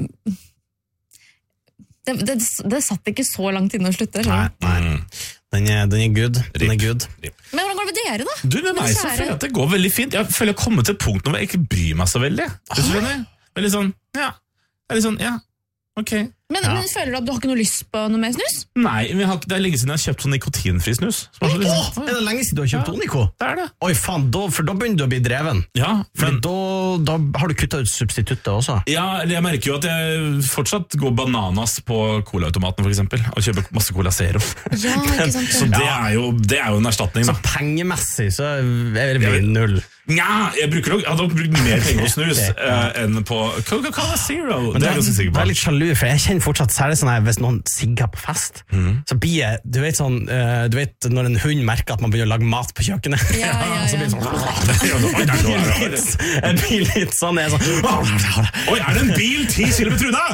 det, det, det satt ikke så langt inne å slutte. Nei, nei. Den er, den er good. Den er good. Men hvordan går det med dere, da? Du, med meg så føler jeg at det går veldig fint. Jeg føler jeg har kommet til et punkt hvor jeg ikke bryr meg så veldig. Det er litt sånn, ja. Det er litt sånn, ja. Ok. Men, ja. men føler du at du har ikke noe lyst på noe mer snus? Nei, men jeg har, det er lenge siden jeg har kjøpt sånn nikotinfri snus. Åh, oh, oh, er det lenge siden du har kjøpt ja, Onico? Det er det. Oi, faen, da, for da begynner du å bli dreven. Ja, for da, da har du kuttet ut substituttet også. Ja, jeg merker jo at jeg fortsatt går bananas på colaautomaten for eksempel, og kjøper masse Cola Zero. Ja, ikke sant. Så det er, jo, det er jo en erstatning. Så pengemessig så er det null. Nja, jeg, bruker nok, jeg hadde nok brukt mer penger på snus uh, enn på Coca-Cola Zero. Men det er jeg ganske sikker på. Jeg er litt sjalu, for jeg kjenner fortsatt særlig sånn her, hvis noen sigger på fest, mm. så blir jeg, du vet sånn, uh, du vet når en hund merker at man begynner å lage mat på kjøkkenet. Ja, ja, ja. Så blir det sånn, jeg blir litt sånn, jeg er sånn, oi, er det en bil ti kilometer unna?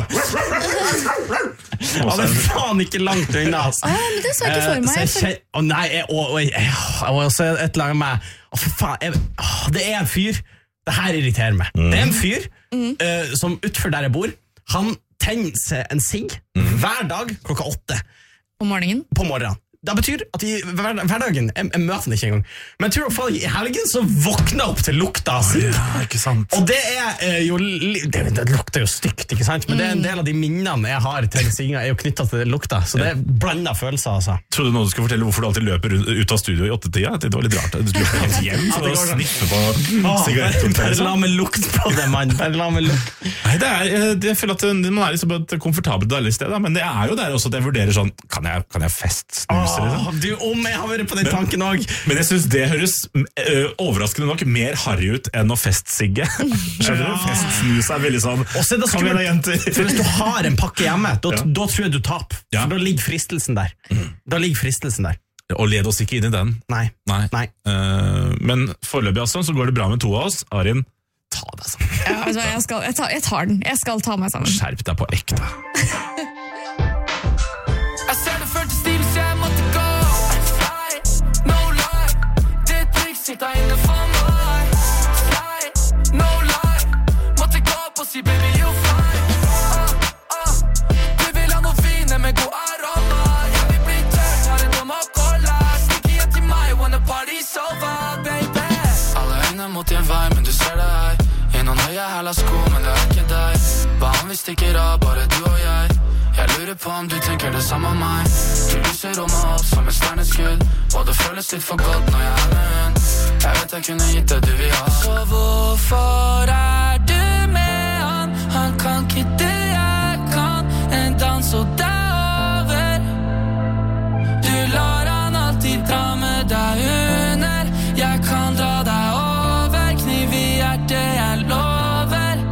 Ja, det er faen ikke langt unna, altså. Ah, men det så jeg ikke for meg. Uh, så jeg, å nei, jeg, å, å, jeg, jeg var også et eller annet med, å for faen, jeg, å, det er en fyr, det her irriterer meg. Mm. Det er en fyr mm. uh, som utenfor der jeg bor, han tenner seg en sigg mm. hver dag klokka åtte. På morgenen? På morgenen. Det betyr at i hver, hverdagen, jeg, jeg møter han ikke engang, men jeg tror at i helgen så våkner jeg opp til lukta av sigg. Ja, ikke sant. Og det er uh, jo, det, det lukter jo stygt, ikke sant? Men mm. det er en del av de minnene jeg har til sigga er jo knyttet til det lukta, så det er blandet følelser, altså. Tror du nå du skal fortelle hvorfor du alltid løper ut av studio i åttetida? Det var litt rart. Du løper helt hjem for å sniffe på sigaretten. Bare la meg lukt på det, mann. Bare la meg lukt. Nei, det er, jeg føler at man er liksom et komfortabelt deilig sted, da. Men det er jo der også at jeg vurderer sånn, kan jeg, kan jeg fest snuse? Liksom? Du, om jeg har vært på den men, tanken også. Men jeg synes det høres ø, overraskende nok mer harry ut enn å festsigge. Skjønner du? Ja. Festsnus er veldig sånn, er kom igjen da, jenter. For hvis du har en pakke hjemme, da, ja. da tror jeg du taper. Ja. For da ligger fristelsen der. Mm. Da ligger fristelsen der. Og led oss ikke inn i den. Nei. Nei. Nei. Uh, men foreløpig altså, så går det bra med to av oss. Arin, ta det sammen. Ja, altså, jeg, skal, jeg, tar, jeg tar den. Jeg skal ta meg sammen. Skjerp deg på ekte. Jeg ser det følte stil, så jeg måtte gå. No lie, det trikk sitter inne for meg. Fly, no lie, måtte gå opp og si baby you fine. uh, uh, Du vil ha noe fine med god aroma. Jeg vil bli tørt, har en dom og cola. Stikk igjen til meg, wanna party so far, baby. Alle øyne mot din vei, men du ser det her. I noen høye hæla sko, men det er ikke deg. Hva om vi stikker av, bare du og jeg? Jeg lurer på om du tenker det samme om meg. Du lyser rommet opp som et stjerneskudd, og det føles litt for godt når jeg er med hun. Jeg vet jeg kunne gitt det du vil ha. Så hvorfor er du med han? Han kan ikke det jeg kan. En dans og det er over. Du lar han alltid dra med deg under. Jeg kan dra deg over. Kniv i hjertet, jeg lover.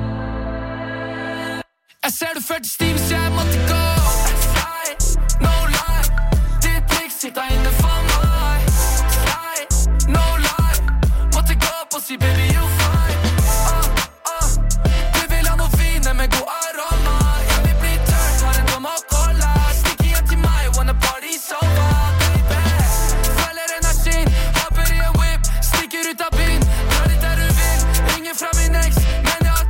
Jeg ser du følte stiv, så jeg måtte gå. Fly, no lie, ditt trikk sitter inne for meg. Fly, no lie, måtte gå opp og si baby you fine. uh, uh, Du vil ha noe fine med god aroma. Jeg vil bli tørt, har en dom og cola. Stikk igjen til meg, wanna party so far, baby. Føler energien, hopper i en whip, stikker ut av byen. Drar dit der du vil, ringer fra min ex, men jeg har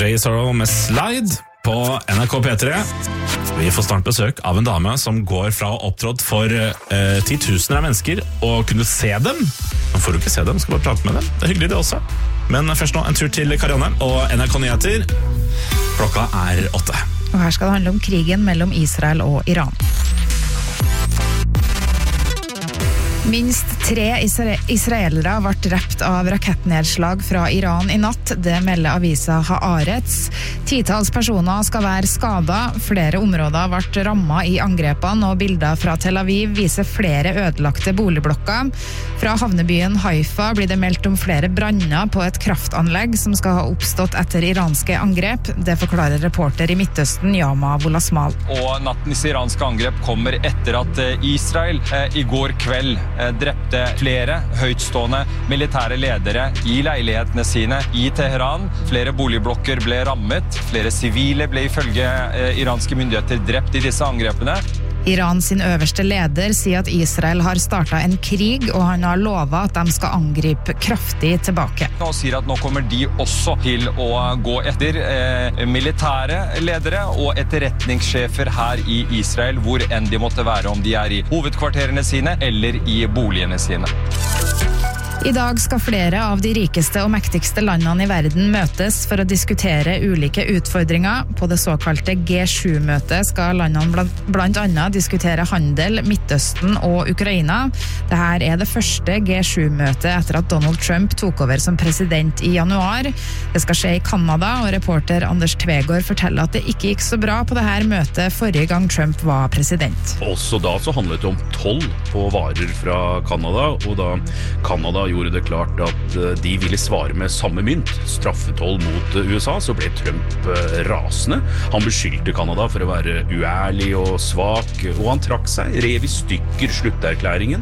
Jay Sorrow med Slide på N R K P tre. Vi får snart besøk av en dame som går fra å opptrådt for eh, titusener av mennesker og kunne se dem. Nå får du ikke se dem, skal bare prate med dem. Det er hyggelig det også. Men først nå en tur til Karianne og N R K Nyheter. Klokka er åtte. Og her skal det handle om krigen mellom Israel og Iran. Minst tre isra- israelere ble drept av rakettnedslag fra Iran i natt. Det melder avisa Haaretz. Titals personer skal være skadet. Flere områder ble rammet i angrepene, og bilder fra Tel Aviv viser flere ødelagte boligblokker. Fra havnebyen Haifa blir det meldt om flere branner på et kraftanlegg som skal ha oppstått etter iranske angrep. Det forklarer reporter i Midtøsten, Yama Wolasmal. Og nattens iranske angrep kommer etter at Israel eh, i går kveld drepte flere høytstående militære ledere i leilighetene sine i Teheran. Flere boligblokker ble rammet. Flere sivile ble ifølge eh, iranske myndigheter drept i disse angrepene. Iran sin øverste leder sier at Israel har startet en krig, og han har lovet at de skal angripe kraftig tilbake. Og sier at nå kommer de også til å gå etter eh, militære ledere og etterretningssjefer her i Israel, hvor enn de måtte være, om de er i hovedkvarterene sine eller i boligene sine. I dag skal flere av de rikeste og mektigste landene i verden møtes for å diskutere ulike utfordringer. På det såkalte G sju-møtet skal landene blant, blant annet diskutere handel, Midtøsten og Ukraina. Dette er det første G sju-møtet etter at Donald Trump tok over som president i januar. Det skal skje i Kanada, og reporter Anders Tvegård forteller at det ikke gikk så bra på dette møtet forrige gang Trump var president. Også da så handlet det om toll på varer fra Kanada, og da Kanada gjorde det klart at de ville svare med samme mynt, straffetoll mot U S A, så ble Trump rasende. Han beskyldte Kanada for å være uærlig og svak, og han trakk seg, rev i stykker slutterklæringen.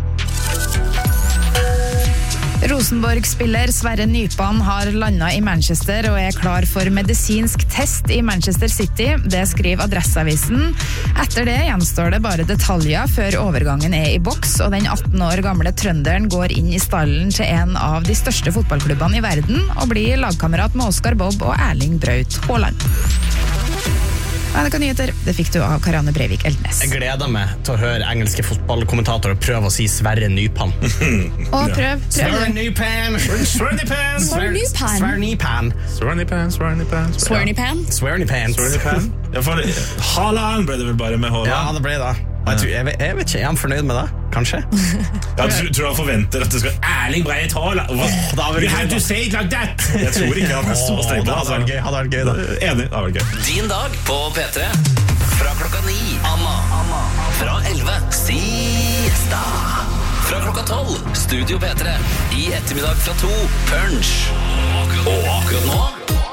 Rosenborg-spiller Sverre Nypan har landet i Manchester og er klar for medisinsk test i Manchester City. Det skriver Adresseavisen. Etter det gjenstår det bare detaljer før overgangen er i boks, og den atten år gamle trønderen går inn i stallen til en av de største fotballklubbene i verden og blir lagkamerat med Oscar Bob og Erling Braut Haaland. N R K Nyheter, det fikk du av Karianne Breivik Eldnes. Jeg gleder meg til å høre engelske fotballkommentatorer prøve å si Sverre Nypan. Å, prøv, prøv. Sverre Nypan. Sverre Nypan. Sverre Nypan. Sverre Nypan. Sverre Nypan, Sverre Nypan. Sverre Nypan. Sverre Nypan. Sverre Nypan. Ja, for Haaland ble det vel bare med Haaland? Ja, det ble det. Jeg, tror, jeg, vet, jeg vet ikke, er han fornøyd med det? Kanskje? Ja, du tror han forventer at det skal Erling Braut Haaland. You have to say it like that! Jeg tror ikke han er så streng på det. Hadde vært gøy, hadde vært gøy da. Enig, det hadde vært gøy. Din dag på P tre. Fra klokka ni. Anna. Anna. Fra elleve. Siesta. Fra klokka tolv. Studio P tre. I ettermiddag fra to. Punch. Og akkurat nå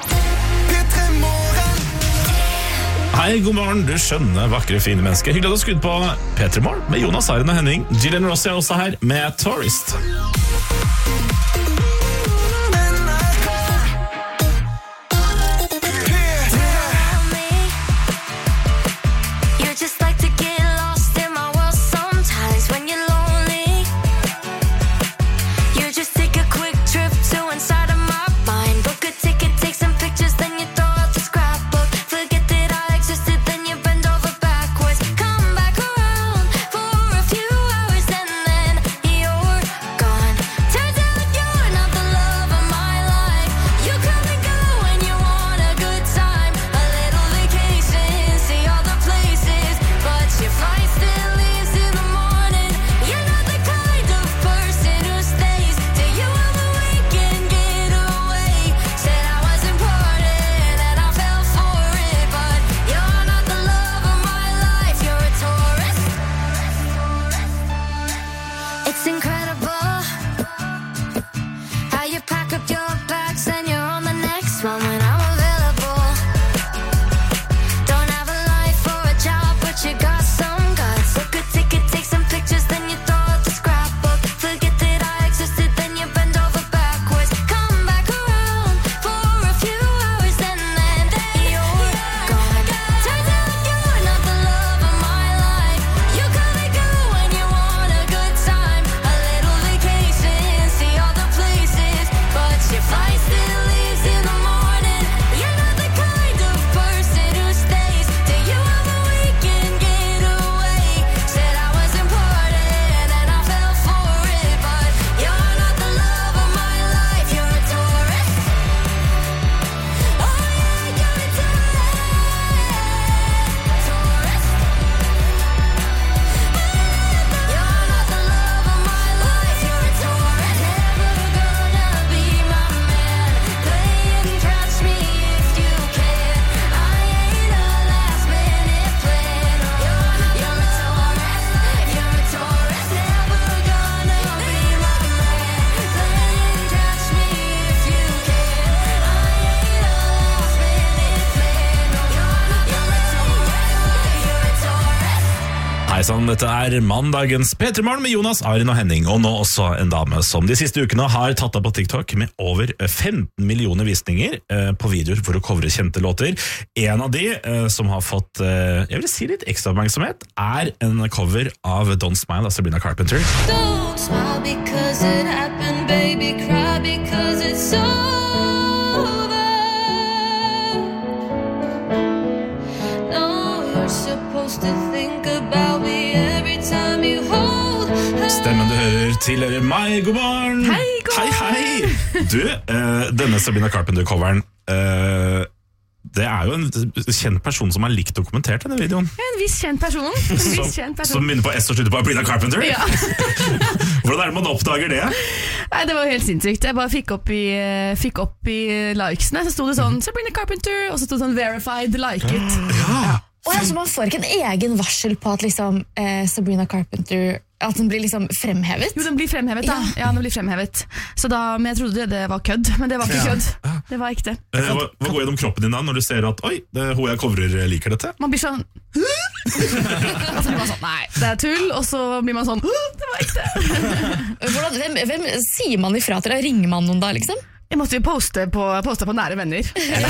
Hei, god morgen, du skjønne, vakre, fine mennesker. Hyggelig at du har skudd på P tre Morgen med Jonas Aren og Henning. Gillian Rossi er også her med Tourist. You're not the love. little sann, dette er mandagens P tre Morgen med Jonas, Arin og Henning, og nå også en dame som de siste ukene har tatt opp på TikTok med over femten millioner visninger eh, på videoer for å covre kjente låter. En av de eh, som har fått, eh, jeg vil si litt ekstra oppmerksomhet, er en cover av Don't Smile av Sabrina Carpenter. Don't smile because it happened, baby, cry because it's over. No, you're supposed to think about me every time you hold her. Stemmen du hører tilhører meg, god morgen! Hei, god morgen! Hei, hei! Du, eh, denne Sabrina Carpenter-coveren, eh, det er jo en kjent person som har likt og kommentert denne videoen. En viss kjent person. En viss Som, kjent person. som minner på S og slutter på Sabrina Carpenter. Ja. Hvordan er det man oppdager det? Nei, det var helt sinnssykt. Jeg bare fikk opp i, fikk opp i likesene, så sto det sånn Sabrina Carpenter, og så sto det sånn verified, like it. Ja. Og altså, man får ikke en egen varsel på at liksom, eh, Sabrina Carpenter at den blir liksom fremhevet. Jo, den blir fremhevet da. Ja, ja den blir fremhevet. Så da, men jeg trodde det, det var kødd, men det var ikke Ja. kødd. Det var ekte. Eh, hva, hva går gjennom kroppen din da når du ser at oi, det, hun jeg coverer liker dette? Man blir sånn og så blir man sånn, nei, det er tull. Og så blir man sånn, det var ekte. Hvordan, hvem, hvem sier man ifra til deg? Ringer man noen da, liksom? Jeg måtte jo poste på, poste på nære venner.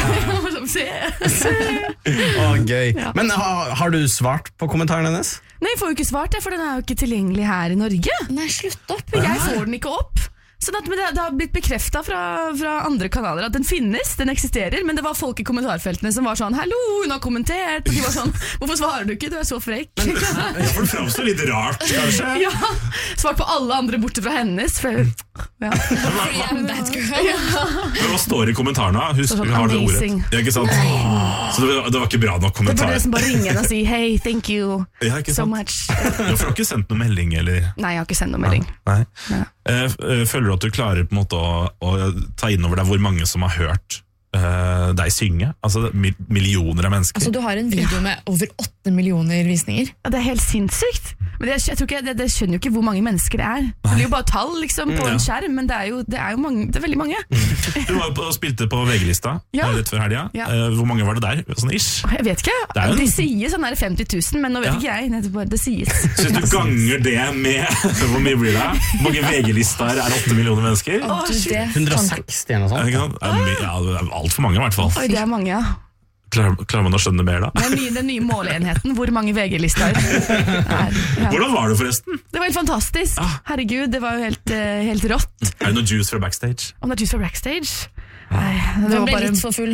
Se, se. Å, gøy. Ja. Men har, har du svart på kommentaren hennes? Nei, jeg får jo ikke svart det, for den er jo ikke tilgjengelig her i Norge. Nei, slutt opp. Jeg får den ikke opp. Så det, det, det har blitt bekreftet fra, fra andre kanaler at den finnes, den eksisterer, men det var folk i kommentarfeltene som var sånn, hallo, hun har kommentert, og de var sånn, hvorfor svarer du ikke, du er så frekk. Ja, for det fremstår litt rart, kanskje. Ja, svart på alle andre borte fra hennes, for, ja. I'm that girl. Ja. Men hva står i kommentarene? Husk, Sånn har det ordet. amazing. Ja, ikke sant? Så det, det var ikke bra nok Det var kommentar. det som bare ringer og sier, hey, thank you Ja, ikke so sant? much. Du får ikke sendt noen melding, eller? Nei, jeg har ikke sendt noen melding. Nei. Nei. Eh, f- eh, Føler du at du klarer på en måte å, å ta inn over deg hvor mange som har hørt eh, deg synge? Altså det er mi- millioner av mennesker. Altså, du har en video med over åtte millioner visninger. Ja, det er helt sinnssykt. Men det, jeg tror ikke, det, det skjønner jo ikke hvor mange mennesker det er. Det blir jo bare tall liksom, på Mm, ja. en skjerm, men det er jo, det er jo mange, det er veldig mange. Du var jo på, spilte på V G-lista Ja. eh, rett før helga. Ja. Eh, hvor mange var det der? Sånn ish. Jeg vet ikke. Det er jo en- De sier sånn der femti tusen, men nå vet Ja. ikke jeg. Det, bare, det sies. Så hvis du ganger det med hvor mye blir det? Hvor mange V G-lister er åtte millioner mennesker? Å, shit. hundre og seksti eller noe Ja, sånt. ikke sant? Det er my- Ja, det er alt for mange i hvert fall. Oi, det er mange, ja. Klarer, klarer man å skjønne mer da? Det er nye, den nye måleenheten, hvor mange V G-lister er. Ja. Hvordan var det forresten? Det var helt fantastisk. Herregud, det var jo helt, eh, helt rått. Er det noe juice fra backstage? Om det er juice fra backstage? Nei, det Den var ble bare litt for full.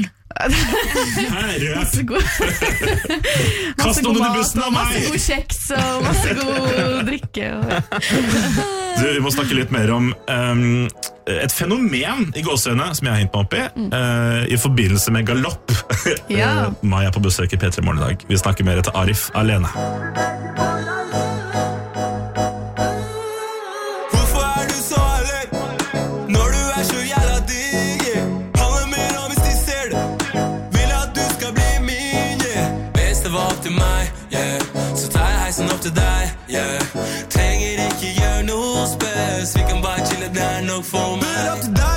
masse god Kast noen under bussen av meg! Masse god kjeks og masse god drikke. Og... Du, vi må snakke litt mer om um, et fenomen i gåsøyne som jeg har hengt meg opp i, uh, i forbindelse med galopp. Ja. uh, Mai er på besøk i P tre Morgen i dag. Vi snakker mer etter Arif alene. Hvorfor er du så alert når du er så jævla digg? Handler mer om hvis de ser det. Vil at du skal bli min, yeah. Hvis det var opp til meg, yeah, så tar jeg heisen opp til deg, yeah. Trenger ikke gjøre noe spes, vi kan bare chille, det er nok for meg. Men opp til deg.